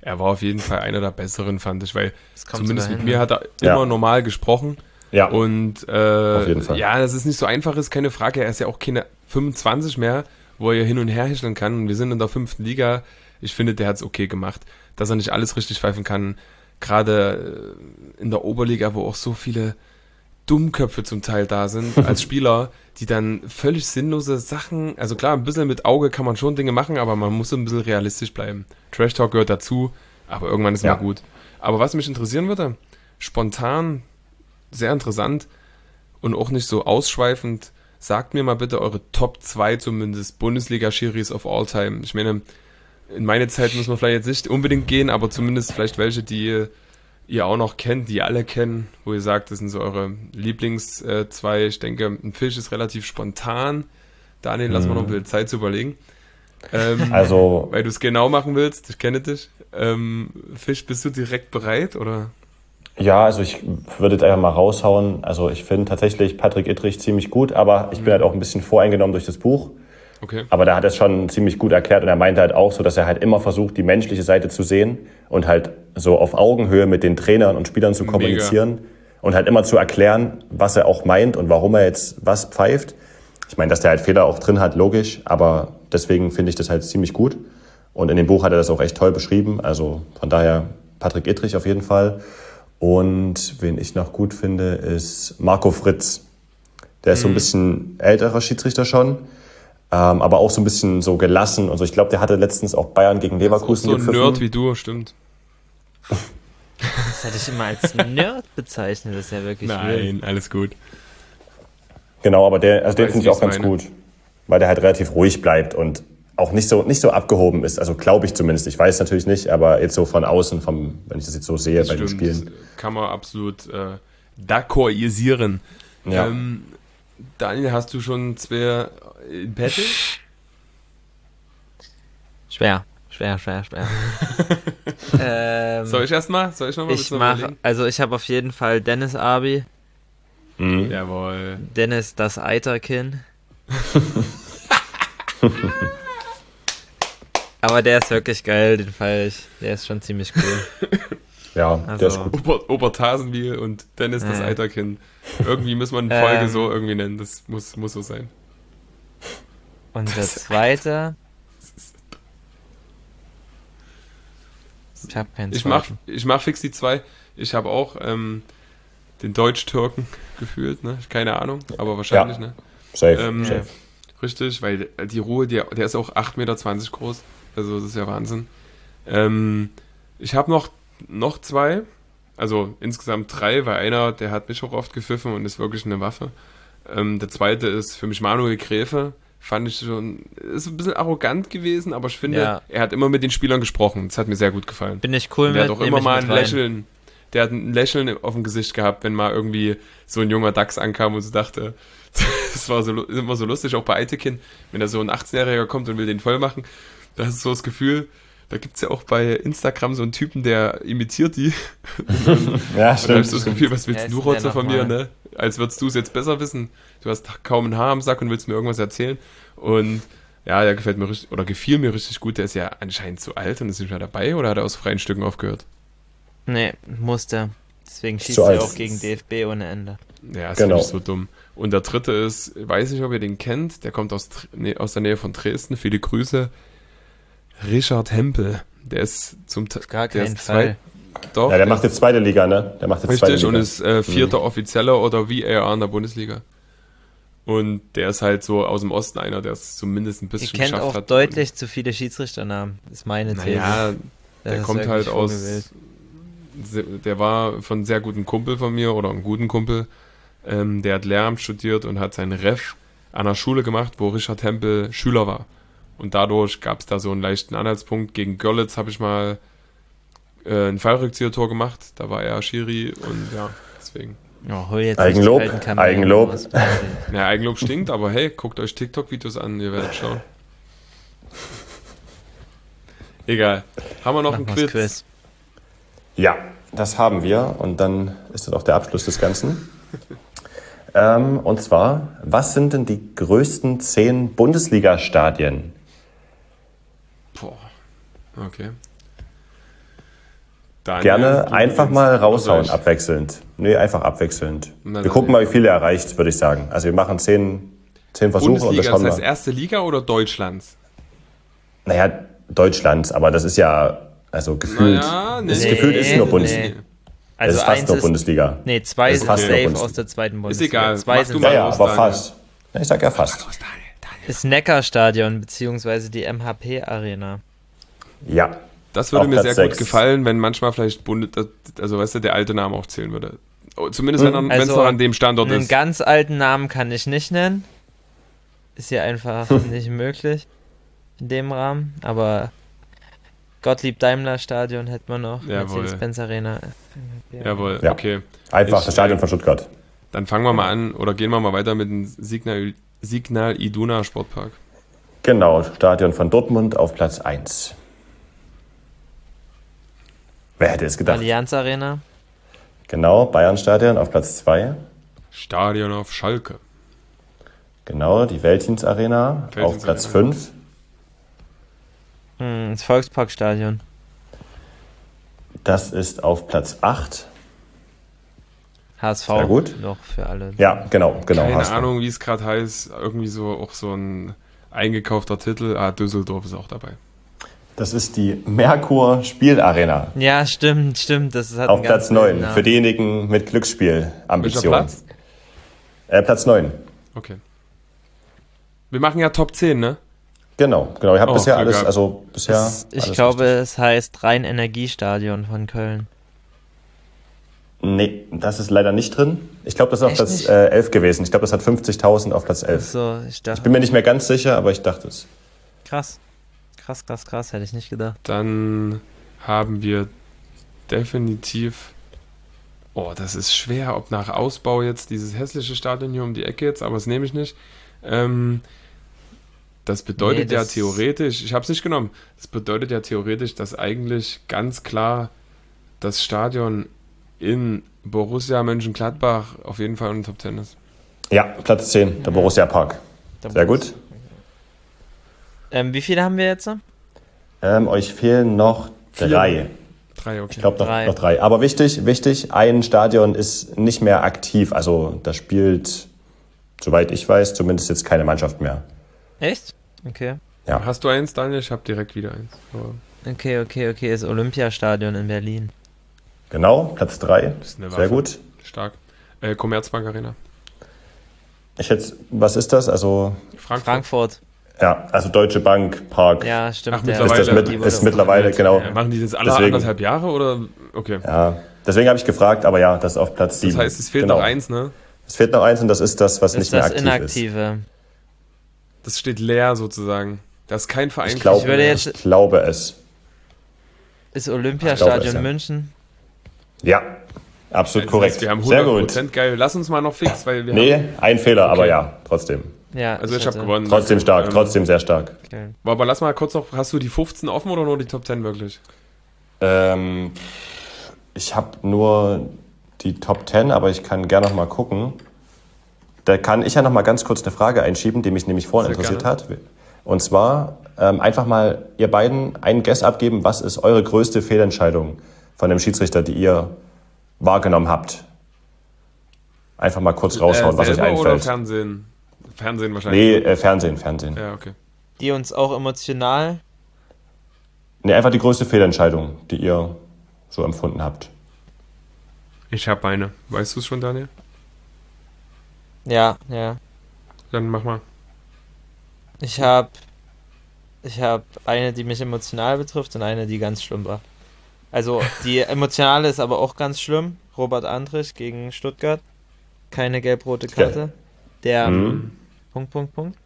C: er war auf jeden Fall einer der Besseren, fand ich, weil
B: Das kommt
C: zumindest
B: sogar
C: mit
B: hin,
C: mir
B: ne?
C: hat er
A: Ja.
C: immer normal gesprochen.
A: Ja,
C: Und
A: auf jeden Fall.
C: ja, das ist nicht so einfach, ist keine Frage. Er ist ja auch keine 25 mehr, wo er hin und her hecheln kann. Und wir sind in der 5. Liga. Ich finde, der hat es okay gemacht. Dass er nicht alles richtig pfeifen kann. Gerade in der Oberliga, wo auch so viele Dummköpfe zum Teil da sind, als Spieler, die dann völlig sinnlose Sachen, also klar, ein bisschen mit Auge kann man schon Dinge machen, aber man muss ein bisschen realistisch bleiben. Trash Talk gehört dazu, aber irgendwann ist
A: Ja.
C: mal gut. Aber was mich interessieren würde, spontan, sehr interessant und auch nicht so ausschweifend, sagt mir mal bitte eure Top 2 zumindest Bundesliga-Schiris of all time. Ich meine, in meine Zeit muss man vielleicht jetzt nicht unbedingt gehen, aber zumindest vielleicht welche, die ihr auch noch kennt, die ihr alle kennen, wo ihr sagt, das sind so eure Lieblings zwei. Ich denke, ein Fisch ist relativ spontan. Daniel, lass mal noch ein bisschen Zeit zu überlegen.
A: Also,
C: Weil du es genau machen willst, ich kenne dich. Fisch, bist du direkt bereit, oder?
A: ja, also ich würde jetzt einfach mal raushauen. Also ich finde tatsächlich Patrick Ittrich ziemlich gut, aber ich bin halt auch ein bisschen voreingenommen durch das Buch.
C: Okay.
A: Aber der hat es schon ziemlich gut erklärt und er meinte halt auch so, dass er halt immer versucht, die menschliche Seite zu sehen und halt so auf Augenhöhe mit den Trainern und Spielern zu kommunizieren und halt immer zu erklären, was er auch meint und warum er jetzt was pfeift. Ich meine, dass der halt Fehler auch drin hat, logisch, aber deswegen finde ich das halt ziemlich gut. Und in dem Buch hat er das auch echt toll beschrieben. Also von daher Patrick Ittrich auf jeden Fall. Und wen ich noch gut finde, ist Marco Fritz. Der ist so ein bisschen älterer Schiedsrichter schon, aber auch so ein bisschen so gelassen und so. Ich glaube, der hatte letztens auch Bayern gegen Leverkusen
C: So ein
A: gepfiffen.
C: Nerd wie du, stimmt.
B: Das hätte ich immer als Nerd bezeichnet, das ist ja wirklich wild.
C: Nein, alles gut.
A: Genau, aber den
C: Weiß,
A: finde ich
C: wie
A: auch
C: ich's
A: ganz
C: meine.
A: gut, weil der halt relativ ruhig bleibt und auch nicht so abgehoben ist. Also glaube ich zumindest. Ich weiß natürlich nicht, aber jetzt so von außen, wenn ich das jetzt so sehe bei den
C: Stimmt,
A: Spielen.
C: kann man absolut d'accordieren.
A: Ja.
C: Daniel, hast du schon zwei in petto?
B: Schwer.
C: Soll ich erstmal? Soll ich nochmal
B: Ich mache, also ich habe auf jeden Fall Dennis Abi,
A: Mhm.
C: Jawohl.
B: Dennis das Eiterkin. Aber der ist wirklich geil, den feiere ich. Der ist schon ziemlich cool.
A: Ja, der ist
B: Also-
A: gut.
C: Obertasenwiel und Dennis das
B: Ja.
C: Eiterkind. Irgendwie muss man eine Folge so irgendwie nennen. Das muss so sein.
B: Und der zweite. Ich habe keinen
C: Ich mach
B: zweiten.
C: fix die zwei. Ich habe auch den Deutsch-Türken gefühlt, ne? Keine Ahnung, aber wahrscheinlich,
A: Ja.
C: ne?
A: Safe,
C: Ähm,
A: safe.
C: Richtig, weil die Ruhe, der ist auch 8,20 Meter groß. Also das ist ja Wahnsinn. Ich habe noch zwei, also insgesamt drei, weil einer, der hat mich auch oft gepfiffen und ist wirklich eine Waffe. Der zweite ist für mich Manuel Gräfe. Fand ich schon, ist ein bisschen arrogant gewesen, aber ich finde,
B: Ja.
C: er hat immer mit den Spielern gesprochen. Das hat mir sehr gut gefallen.
B: Bin ich cool
C: Der
B: mit,
C: hat auch
B: nehm
C: immer
B: ich
C: mal
B: mit
C: ein
B: rein.
C: Lächeln. Der hat ein Lächeln auf dem Gesicht gehabt, wenn mal irgendwie so ein junger Dachs ankam und so dachte, das war so immer so lustig, auch bei Eitekin, wenn da so ein 18-Jähriger kommt und will den voll machen, da hast du so das Gefühl, da gibt's ja auch bei Instagram so einen Typen, der imitiert die.
A: Ja,
C: Und da hast
A: stimmt.
C: du das Gefühl, was willst
B: Wer
C: du,
B: ist denn der
C: Rotze, von mir,
B: nochmal?
C: ne? Als würdest du es jetzt besser wissen. Du hast kaum ein Haar am Sack und willst mir irgendwas erzählen. Und ja, der gefällt mir richtig, oder gefiel mir richtig gut. Der ist ja anscheinend zu alt und ist nicht mehr dabei, oder hat er aus freien Stücken aufgehört?
B: Nee, musste. Deswegen schießt
A: Zu
B: er
A: alt.
B: auch gegen DFB ohne Ende.
C: Ja, das
A: Genau.
C: finde ich so dumm. Und der dritte ist, weiß nicht, ob ihr den kennt, der kommt aus der Nähe von Dresden. Viele Grüße. Richard Hempel. Der ist
B: Auf gar
C: der
B: keinen
C: ist
B: Fall.
C: Doch,
A: Ja, der macht jetzt zweite Liga, ne? Der macht jetzt zweite
C: richtig
A: Liga.
C: und ist vierter Offizieller oder VAR in der Bundesliga. Und der ist halt so aus dem Osten einer, der es zumindest ein
B: Ihr
C: bisschen
B: kennt
C: geschafft
B: auch
C: hat.
B: deutlich zu viele Schiedsrichternamen. Das ist meine These.
C: Naja,
B: Das
C: der
B: ist
C: kommt halt
B: wirklich
C: aus.
B: vogelwild.
C: Der war von einem sehr guten Kumpel von mir oder einem guten Kumpel. Der hat Lehramt studiert und hat seinen Ref an einer Schule gemacht, wo Richard Hempel Schüler war. Und dadurch gab es da so einen leichten Anhaltspunkt. Gegen Görlitz habe ich mal ein Fallrückzieher-Tor gemacht. Da war er Schiri und ja, deswegen.
B: Oh, hol jetzt
A: Eigenlob,
B: nicht die alten Kamellen
A: Eigenlob.
B: raus.
C: Ja, Eigenlob stinkt, aber hey, guckt euch TikTok-Videos an, ihr werdet schauen. Egal. Haben wir noch
B: Machen
C: einen
B: wir's
C: Quiz?
A: Ja, das haben wir und dann ist das auch der Abschluss des Ganzen. Und zwar, was sind denn die größten 10 Bundesliga-Stadien?
C: Boah. Okay. Daniel,
A: Gerne
C: du
A: einfach
C: beginnst.
A: mal
C: Oder
A: raushauen,
C: soll ich?
A: abwechselnd. Nee, einfach abwechselnd.
C: Na,
A: Wir
C: dann-
A: gucken mal, wie viel er erreicht, würde ich sagen. Also wir machen 10 Versuche und wir
C: Bundesliga,
A: schauen
C: das heißt
A: mal.
C: erste Liga oder Deutschlands?
A: Naja, Deutschlands, aber das ist ja, also gefühlt,
C: Naja, nee.
A: das ist gefühlt ist nur Bundesliga.
B: nee.
A: Es
B: Also
A: ist fast
B: eins
A: nur
B: ist,
A: Bundesliga.
B: nee, zwei
A: Das ist
B: sind
A: fast nur
B: safe
A: Bundesliga.
B: aus der zweiten Bundesliga.
C: egal,
B: Zwei
C: mach
B: sind
C: du mal
A: Ja, ja,
C: los,
A: aber
C: Daniel.
A: fast. Ja, ich sag ja fast.
C: Los, Daniel.
B: Das Neckarstadion beziehungsweise die MHP Arena.
A: Ja.
C: Das würde
A: Auf
C: mir
A: Platz
C: sehr gut
A: 6.
C: gefallen, wenn manchmal vielleicht also weißt du, der alte Name auch zählen würde. Oh, zumindest wenn es noch an dem Standort
B: einen
C: ist.
B: ganz alten Namen kann ich nicht nennen. Ist ja einfach nicht möglich in dem Rahmen. Aber Gottlieb Daimler Stadion hätte man noch.
C: Jawohl.
B: Mercedes-Benz Arena.
C: Jawohl,
A: Ja.
C: okay.
A: Einfach
C: Ich,
A: das Stadion von Stuttgart.
C: Dann fangen wir mal an oder gehen wir mal weiter mit dem Signal Iduna Sportpark.
A: Genau, Stadion von Dortmund auf Platz 1. Wer hätte es gedacht?
B: Allianz Arena.
A: Genau, Bayern-Stadion auf Platz 2.
C: Stadion auf Schalke.
A: Genau, die Veltins-Arena auf
C: Veltins
A: Platz
C: Arena.
A: 5.
B: Das Volksparkstadion.
A: Das ist auf Platz 8.
B: HSV.
A: Sehr gut.
B: Noch für alle.
A: Ja, genau.
C: Keine
A: HSV.
C: Ahnung, wie es gerade heißt. Irgendwie so auch so ein eingekaufter Titel. Düsseldorf ist auch dabei.
A: Das ist die Merkur Spielarena
B: Ja, stimmt. Das hat
A: auf
B: einen ganz
A: Platz 9.
B: wilden Namen.
A: Für diejenigen mit
C: Welcher
A: Glücksspielambitionen.
C: Platz?
A: Platz 9.
C: Okay. Wir machen ja Top 10, ne?
A: Genau. Ich habe
C: Oh,
A: bisher
C: Glück
A: alles,
C: gehabt.
A: also bisher.
B: Ich
A: alles
B: glaube,
A: richtig.
B: es heißt Rhein-Energiestadion von Köln.
A: Nee, das ist leider nicht drin. Ich glaube, das ist auf
B: Echt
A: Platz
B: nicht?
A: 11 gewesen. Ich glaube, das hat 50.000 auf Platz 11.
B: So, ich dachte,
A: Ich bin mir nicht mehr ganz sicher, aber ich dachte es.
B: krass. Krass, hätte ich nicht gedacht.
C: Dann haben wir definitiv. Oh, das ist schwer, ob nach Ausbau jetzt dieses hässliche Stadion hier um die Ecke jetzt, aber das nehme ich nicht. Das bedeutet
B: Nee, das-
C: theoretisch, ich habe es nicht genommen, das bedeutet ja theoretisch, dass eigentlich ganz klar das Stadion in Borussia Mönchengladbach auf jeden Fall in den Top 10 ist.
A: Ja, Platz 10, der Borussia Park. Sehr gut.
B: Wie viele haben wir jetzt?
A: Euch fehlen noch 3.
C: 3, okay.
A: Ich glaube
B: Drei.
A: noch 3. Aber wichtig, ein Stadion ist nicht mehr aktiv. Also da spielt, soweit ich weiß, zumindest jetzt keine Mannschaft mehr.
B: Echt? Okay.
A: Ja.
C: Hast du eins, Daniel? Ich habe direkt wieder eins. Aber
B: Okay. Das Olympiastadion in Berlin.
A: Genau, Platz 3.
C: ist eine
A: Sehr
C: Waffe.
A: gut.
C: Stark. Commerzbank Arena.
A: Was ist das? Also,
B: Frankfurt.
A: ja, also Deutsche Bank, Park.
B: Ja, stimmt.
C: Ach,
B: der-
C: mittlerweile.
A: Ist das mit,
B: die wurde
A: ist mittlerweile, genau.
C: Machen die das alle
A: Deswegen.
C: 1,5 Jahre oder? Okay.
A: Ja, deswegen habe ich gefragt, aber ja, das ist auf Platz 7.
C: Das heißt, es fehlt
A: Genau.
C: noch eins, ne?
A: Es fehlt noch eins und das ist das, was
B: das
A: nicht
B: ist
A: mehr
B: das
A: aktiv
B: Inaktive.
C: Das steht leer sozusagen. Da ist kein Verein.
A: ist. Ich glaube,
B: Ich würde jetzt-
A: ich glaube es.
B: Ist
A: Ich glaube
B: Olympiastadion
A: es, ja.
B: München?
A: Ja, absolut
C: Das
A: korrekt.
C: heißt, wir haben
A: Sehr
C: 100%
A: gut.
C: geil. Lass uns mal noch fix, weil wir haben,
A: Nee, ein Fehler, aber
C: Okay.
A: ja, trotzdem.
B: Ja.
C: also ich habe gewonnen.
A: Trotzdem stark,
C: Ähm,
A: trotzdem sehr stark.
B: Okay.
C: Aber lass mal kurz noch, hast du die 15 offen oder nur die Top 10 wirklich?
A: Ich habe nur die Top 10, aber ich kann gerne noch mal gucken. Da kann ich ja noch mal ganz kurz eine Frage einschieben, die mich nämlich vorhin
C: Sehr
A: interessiert
C: gerne.
A: hat. Und zwar einfach mal ihr beiden einen Guess abgeben, was ist eure größte Fehlentscheidung von dem Schiedsrichter, die ihr wahrgenommen habt? Einfach mal kurz raushauen, was euch
C: Selber oder
A: einfällt.
C: Fernsehen? Fernsehen wahrscheinlich.
A: Nee, Fernsehen.
C: Ja, okay.
B: Die uns auch emotional.
A: Nee, einfach die größte Fehlentscheidung, die ihr so empfunden habt.
C: Ich habe eine. Weißt du es schon, Daniel?
B: Ja.
C: Dann mach mal.
B: Ich hab eine, die mich emotional betrifft und eine, die ganz schlimm war. Also die emotionale ist aber auch ganz schlimm. Robert Andrich gegen Stuttgart. Keine gelb-rote Karte. Der Punkt.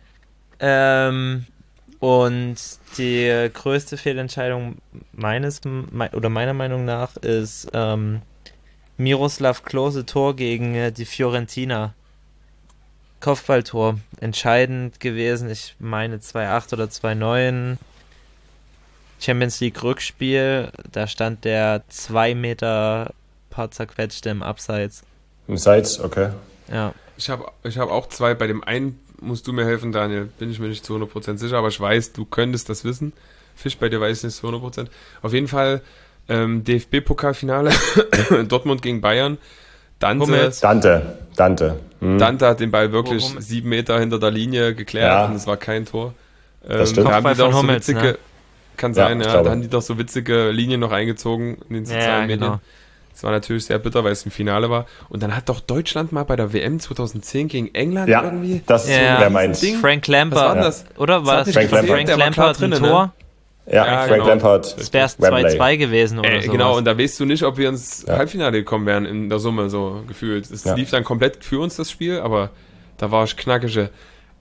B: Und die größte Fehlentscheidung meiner Meinung nach ist Miroslav Klose Tor gegen die Fiorentina. Kopfballtor. Entscheidend gewesen. Ich meine 2-8 oder 2-9. Champions League Rückspiel. Da stand der 2 Meter paar zerquetschte im Abseits.
A: Im Seits, okay.
B: Ja.
C: Ich hab auch zwei. Bei dem einen musst du mir helfen, Daniel. Bin ich mir nicht zu 100% sicher, aber ich weiß, du könntest das wissen. Fisch, bei dir weiß ich nicht zu 100%. Auf jeden Fall DFB-Pokalfinale, Dortmund gegen Bayern.
B: Hummels.
A: Dante.
C: Dante hat den Ball wirklich
B: Hummels.
C: 7 Meter hinter der Linie geklärt
A: Ja.
C: und es war kein Tor.
A: Das stimmt.
C: Da haben die
B: Kopfball
C: doch
B: von
C: so
B: Hummels,
C: witzige,
B: ne?
C: kann
A: Ja,
C: sein,
A: ich
C: ja,
A: glaube.
C: da haben die doch so witzige Linien noch eingezogen in den sozialen
B: Ja,
C: Medien.
B: genau.
C: Das war natürlich sehr bitter, weil es im Finale war. Und dann hat doch Deutschland mal bei der WM 2010 gegen England
A: Ja,
C: irgendwie...
A: das
B: Ja.
A: wäre meins.
C: Ding.
B: Frank Lampard.
C: Was war denn das?
B: Oder war
C: Das hat
B: das
C: nicht
A: Frank
C: gefehlt,
A: Lampard.
C: der war klar
B: Lampard ein
C: drin,
B: Tor?
C: ne?
A: Ja,
C: Ja,
A: Frank
C: genau.
A: Lampard.
B: Das wäre es
A: Wembley.
B: 2-2 gewesen oder so.
C: Genau, und da weißt du nicht, ob wir ins
A: Ja.
C: Halbfinale gekommen wären in der Summe, so gefühlt. Es
A: Ja.
C: lief dann komplett für uns, das Spiel, aber da war ich knackige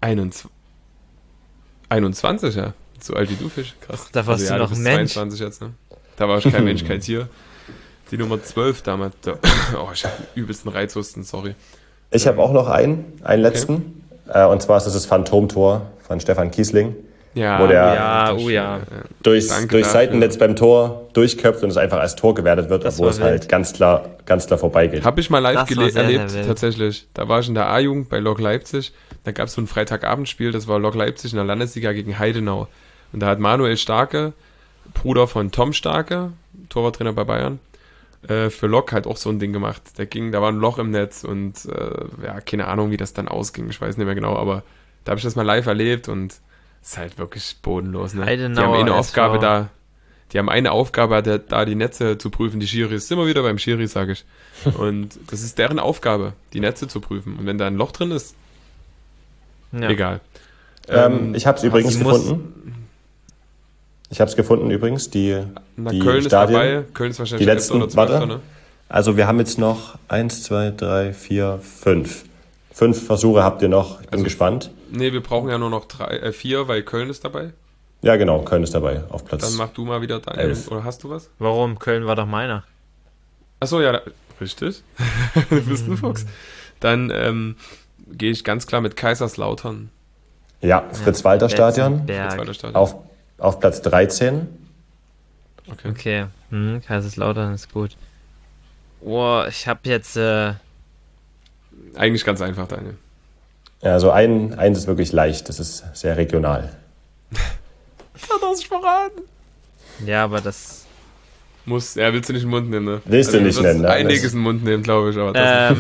C: 21, ja. So alt wie du, Fisch. Krass.
B: Da warst du noch
C: bist
B: ein Mensch.
C: 22 jetzt, ne? Da war ich kein Mensch, kein Tier. Die Nummer 12 damals. Oh, ich hab übelsten Reizhusten, sorry.
A: Ich habe auch noch einen letzten. Und zwar ist das Phantomtor von Stefan Kiesling.
C: Ja,
A: Wo der-
B: Ja,
C: das-
B: oh ja.
A: Durchs
C: Danke dafür.
A: Seitennetz beim Tor durchköpft und es einfach als Tor gewertet wird,
B: Das
A: obwohl
B: war
A: es halt
B: wild.
A: ganz klar vorbeigeht.
C: Hab ich mal live
B: Das war sehr,
C: erlebt,
B: sehr wild.
C: tatsächlich. Da war ich in der A-Jugend bei Lok Leipzig. Da gab es so ein Freitagabendspiel, das war Lok Leipzig in der Landesliga gegen Heidenau. Und da hat Manuel Starke, Bruder von Tom Starke, Torwarttrainer bei Bayern, für Lok halt auch so ein Ding gemacht. Da war ein Loch im Netz und ja, keine Ahnung, wie das dann ausging. Ich weiß nicht mehr genau, aber da habe ich das mal live erlebt und es ist halt wirklich bodenlos. Ne? Die
B: Heidenauer
C: haben eine
B: SV.
C: Aufgabe da. Die haben eine Aufgabe, da die Netze zu prüfen. Die Schiris, sind wir wieder beim Schiri, sage ich. Und das ist deren Aufgabe, die Netze zu prüfen. Und wenn da ein Loch drin ist,
B: Ja.
C: egal.
A: Ich habe es übrigens
B: sie muss-
A: gefunden. Ich habe es gefunden übrigens, die
C: Köln ist
A: Stadien.
C: dabei. Köln ist wahrscheinlich
A: Die
C: Elfter
A: letzten,
C: oder Zwölfter,
A: warte.
C: ne?
A: Also wir haben jetzt noch 1, 2, 3, 4, 5. 5 Versuche habt ihr noch. Ich bin
C: Also-
A: gespannt.
C: Nee, wir brauchen ja nur noch 4, weil Köln ist dabei.
A: Ja, genau, Köln ist dabei auf Platz.
C: Dann mach du mal wieder deinen.
A: 11.
C: Oder hast du was?
B: Warum? Köln war doch meiner.
C: Achso, ja, richtig. Du bist ein Fuchs. Dann gehe ich ganz klar mit Kaiserslautern.
A: Ja, Fritz-Walter-Stadion
B: Betzenberg.
C: Zweiter Stadion.
A: auf Platz 13.
C: Okay.
B: Okay, Kaiserslautern ist gut. Boah, ich habe jetzt,
C: Eigentlich ganz einfach, Daniel.
A: Ja, also eins ist wirklich leicht, das ist sehr regional.
C: Hat er sich verraten?
B: ja, aber das,
C: Willst du nicht in den Mund nehmen, ne?
A: Willst du nicht nennen, ne?
C: Einiges in den Mund nehmen, glaube ich, aber das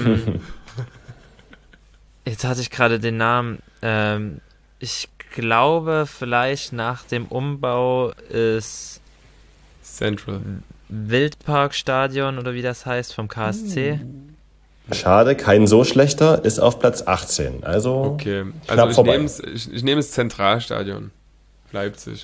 B: jetzt hatte ich gerade den Namen, ich glaube vielleicht nach dem Umbau ist
C: Central.
B: Wildparkstadion oder wie das heißt vom KSC.
A: Schade, kein so schlechter, ist auf Platz 18. Also
C: Okay,
A: knapp
C: also
A: vorbei.
C: ich nehme das Zentralstadion. Leipzig.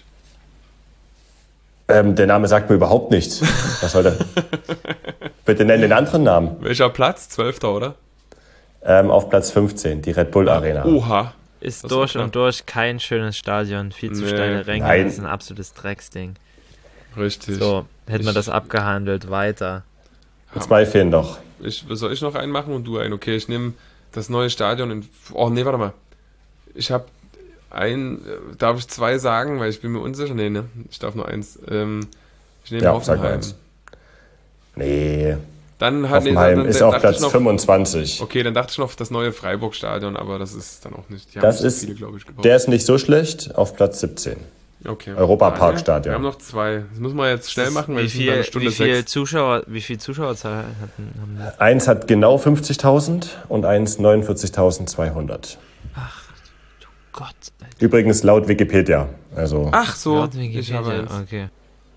A: Der Name sagt mir überhaupt nichts. Was soll der? Bitte nenn den anderen Namen.
C: Welcher Platz? 12. oder?
A: Auf Platz 15, die Red Bull Arena.
C: Oha.
B: Ist
C: Das
B: durch
C: ist klar.
B: und durch kein schönes Stadion, viel zu
C: Nee.
B: steile Ränge,
A: Nein.
B: das ist ein absolutes Drecksding.
C: Richtig.
B: So, hätten wir
C: Ich-
B: das abgehandelt, weiter.
A: 2 fehlen noch.
C: Soll ich noch einen machen und du einen? Okay, ich nehme das neue Stadion in... Oh, nee, warte mal. Ich habe darf ich 2 sagen, weil ich bin mir unsicher? Nee, ne? Ich darf nur 1. Ich nehme
A: Ja, sag mal
C: Hoffenheim.
A: eins. Nee,
C: Dann
A: Hoffenheim ist auf
C: dachte ich
A: Platz
C: noch,
A: 25.
C: Okay, dann dachte ich noch auf das neue Freiburg-Stadion, aber das ist dann auch nicht. Die
A: Das
C: nicht so
A: ist-
C: viele, glaube ich, gebaut.
A: Der ist nicht so schlecht, auf Platz 17.
C: Okay.
A: Europa-Park-Stadion.
C: Wir haben noch 2. Das müssen wir jetzt schnell machen, weil
B: Wie
C: es sind dann eine Stunde
B: wie viel
C: 6.
B: wie viel Zuschauerzahl haben die?
A: Eins hat genau 50.000 und eins 49.200.
B: Gott,
A: Übrigens laut Wikipedia. Also
C: Ach so,
B: laut
C: ich
B: Wikipedia,
C: habe eins.
B: okay.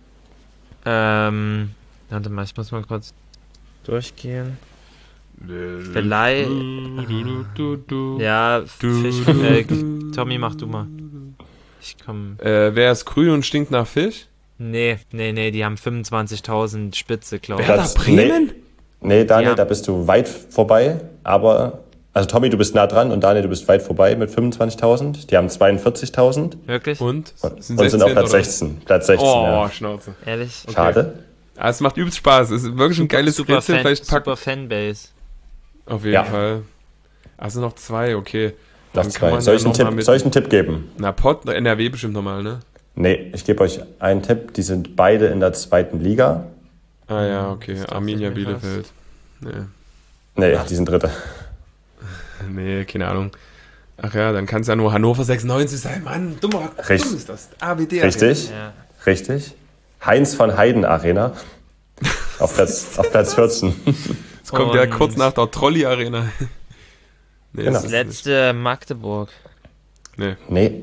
B: Warte mal, ich muss mal kurz durchgehen. Vielleicht, ja, Fisch, Tommy, mach du mal. Ich komm.
C: Wer ist grün und stinkt nach Fisch?
B: Nee, die haben 25.000 Spitze, glaube ich.
C: Werder Bremen?
A: Nee, Daniel,
B: Ja.
A: da bist du weit vorbei. Aber, also Tommy, du bist nah dran und Daniel, du bist weit vorbei mit 25.000. Die haben 42.000
B: Wirklich?
C: Und?
A: und sind auf Platz 16. Platz 16,
C: Oh,
A: ja.
C: Schnauze.
B: Ehrlich?
A: Schade.
C: Ah, es macht übelst Spaß. Es ist wirklich ein geiles
B: Super,
C: Rätsel. Vielleicht packen.
B: super Fanbase.
C: Auf jeden
A: Ja.
C: Fall. Also noch 2, okay.
A: Noch
C: Dann kann
A: 2.
C: man
A: Soll
C: ja
A: ich einen
C: noch mal
A: Tipp,
C: mit-
A: soll ich einen Tipp geben?
C: Na, Pott, NRW bestimmt nochmal, ne?
A: Nee, ich gebe euch einen Tipp. Die sind beide in der 2. Liga.
C: Ah ja, okay.
B: Das
C: Arminia
B: sagt mir was.
C: Bielefeld. Nee.
A: Nee, die sind Dritte.
C: Nee, keine Ahnung. Ach ja, dann kann es ja nur Hannover 96 sein. Mann, dumm
A: Richtig.
C: ist das. AWD.
A: Richtig?
B: Ja.
A: Richtig. Heinz von Heiden Arena. Auf Platz 14.
C: Es kommt ja kurz nach der Trolley-Arena. Nee,
A: Genau.
B: Das letzte Magdeburg.
A: Nee,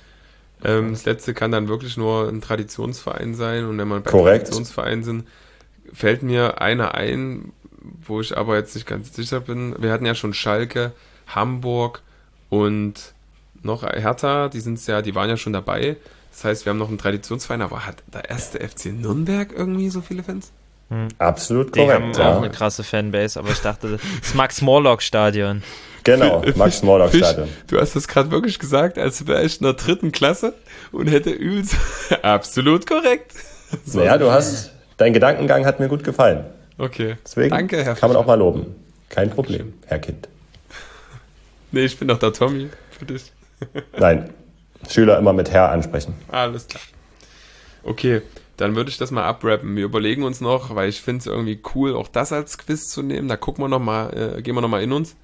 C: Das letzte kann dann wirklich nur ein Traditionsverein sein. Und wenn man bei
A: Korrekt.
C: Traditionsvereinen sind, fällt mir einer ein, wo ich aber jetzt nicht ganz sicher bin. Wir hatten ja schon Schalke, Hamburg und noch Hertha. Die waren ja schon dabei. Das heißt, wir haben noch einen Traditionsverein. Aber hat der erste FC Nürnberg irgendwie so viele Fans?
A: absolut
B: Die haben
A: korrekt.
B: auch
A: Ja.
B: eine krasse Fanbase, aber ich dachte, das Max-Morlock-Stadion.
A: Genau, Max-Morlock-Stadion.
C: Du hast das gerade wirklich gesagt, als wäre ich in der 3. Klasse und hätte übelst... Absolut korrekt. So.
A: Ja, dein Gedankengang hat mir gut gefallen.
C: Okay.
A: Deswegen
C: Danke, Herr
A: kann man
C: Fischer.
A: auch mal loben. Kein Problem, Herr Kind.
C: Nee, ich bin doch der Tommy für dich.
A: Nein, Schüler immer mit Herr ansprechen.
C: Alles klar. Okay, dann würde ich das mal abrappen. Wir überlegen uns noch, weil ich finde es irgendwie cool, auch das als Quiz zu nehmen. Da gucken wir noch mal, gehen wir nochmal in uns.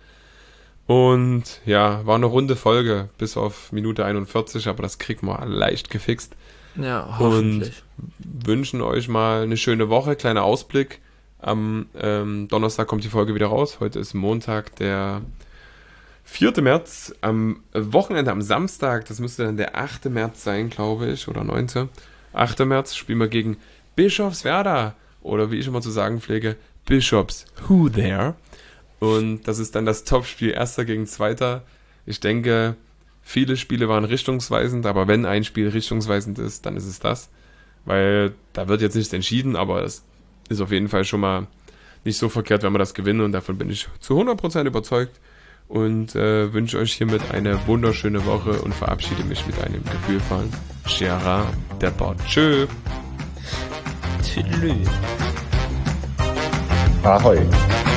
C: Und ja, war eine runde Folge, bis auf Minute 41, aber das kriegen wir leicht gefixt.
B: Ja,
C: Und wünschen euch mal eine schöne Woche. Kleiner Ausblick. Am Donnerstag kommt die Folge wieder raus. Heute ist Montag, der 4. März. Am Wochenende, am Samstag, das müsste dann der 8. März sein, glaube ich, oder 9. 8. März spielen wir gegen Bischofswerda. Oder wie ich immer zu sagen pflege, Bischofs Who There. Und das ist dann das Topspiel 1. gegen 2. Ich denke, viele Spiele waren richtungsweisend, aber wenn ein Spiel richtungsweisend ist, dann ist es das. Weil da wird jetzt nichts entschieden, aber es ist auf jeden Fall schon mal nicht so verkehrt, wenn wir das gewinnen. Und davon bin ich zu 100% überzeugt. Und wünsche euch hiermit eine wunderschöne Woche und verabschiede mich mit einem gefühlvollen Gerard Deppert. Tschö.
B: Tschüss.
A: Ahoi.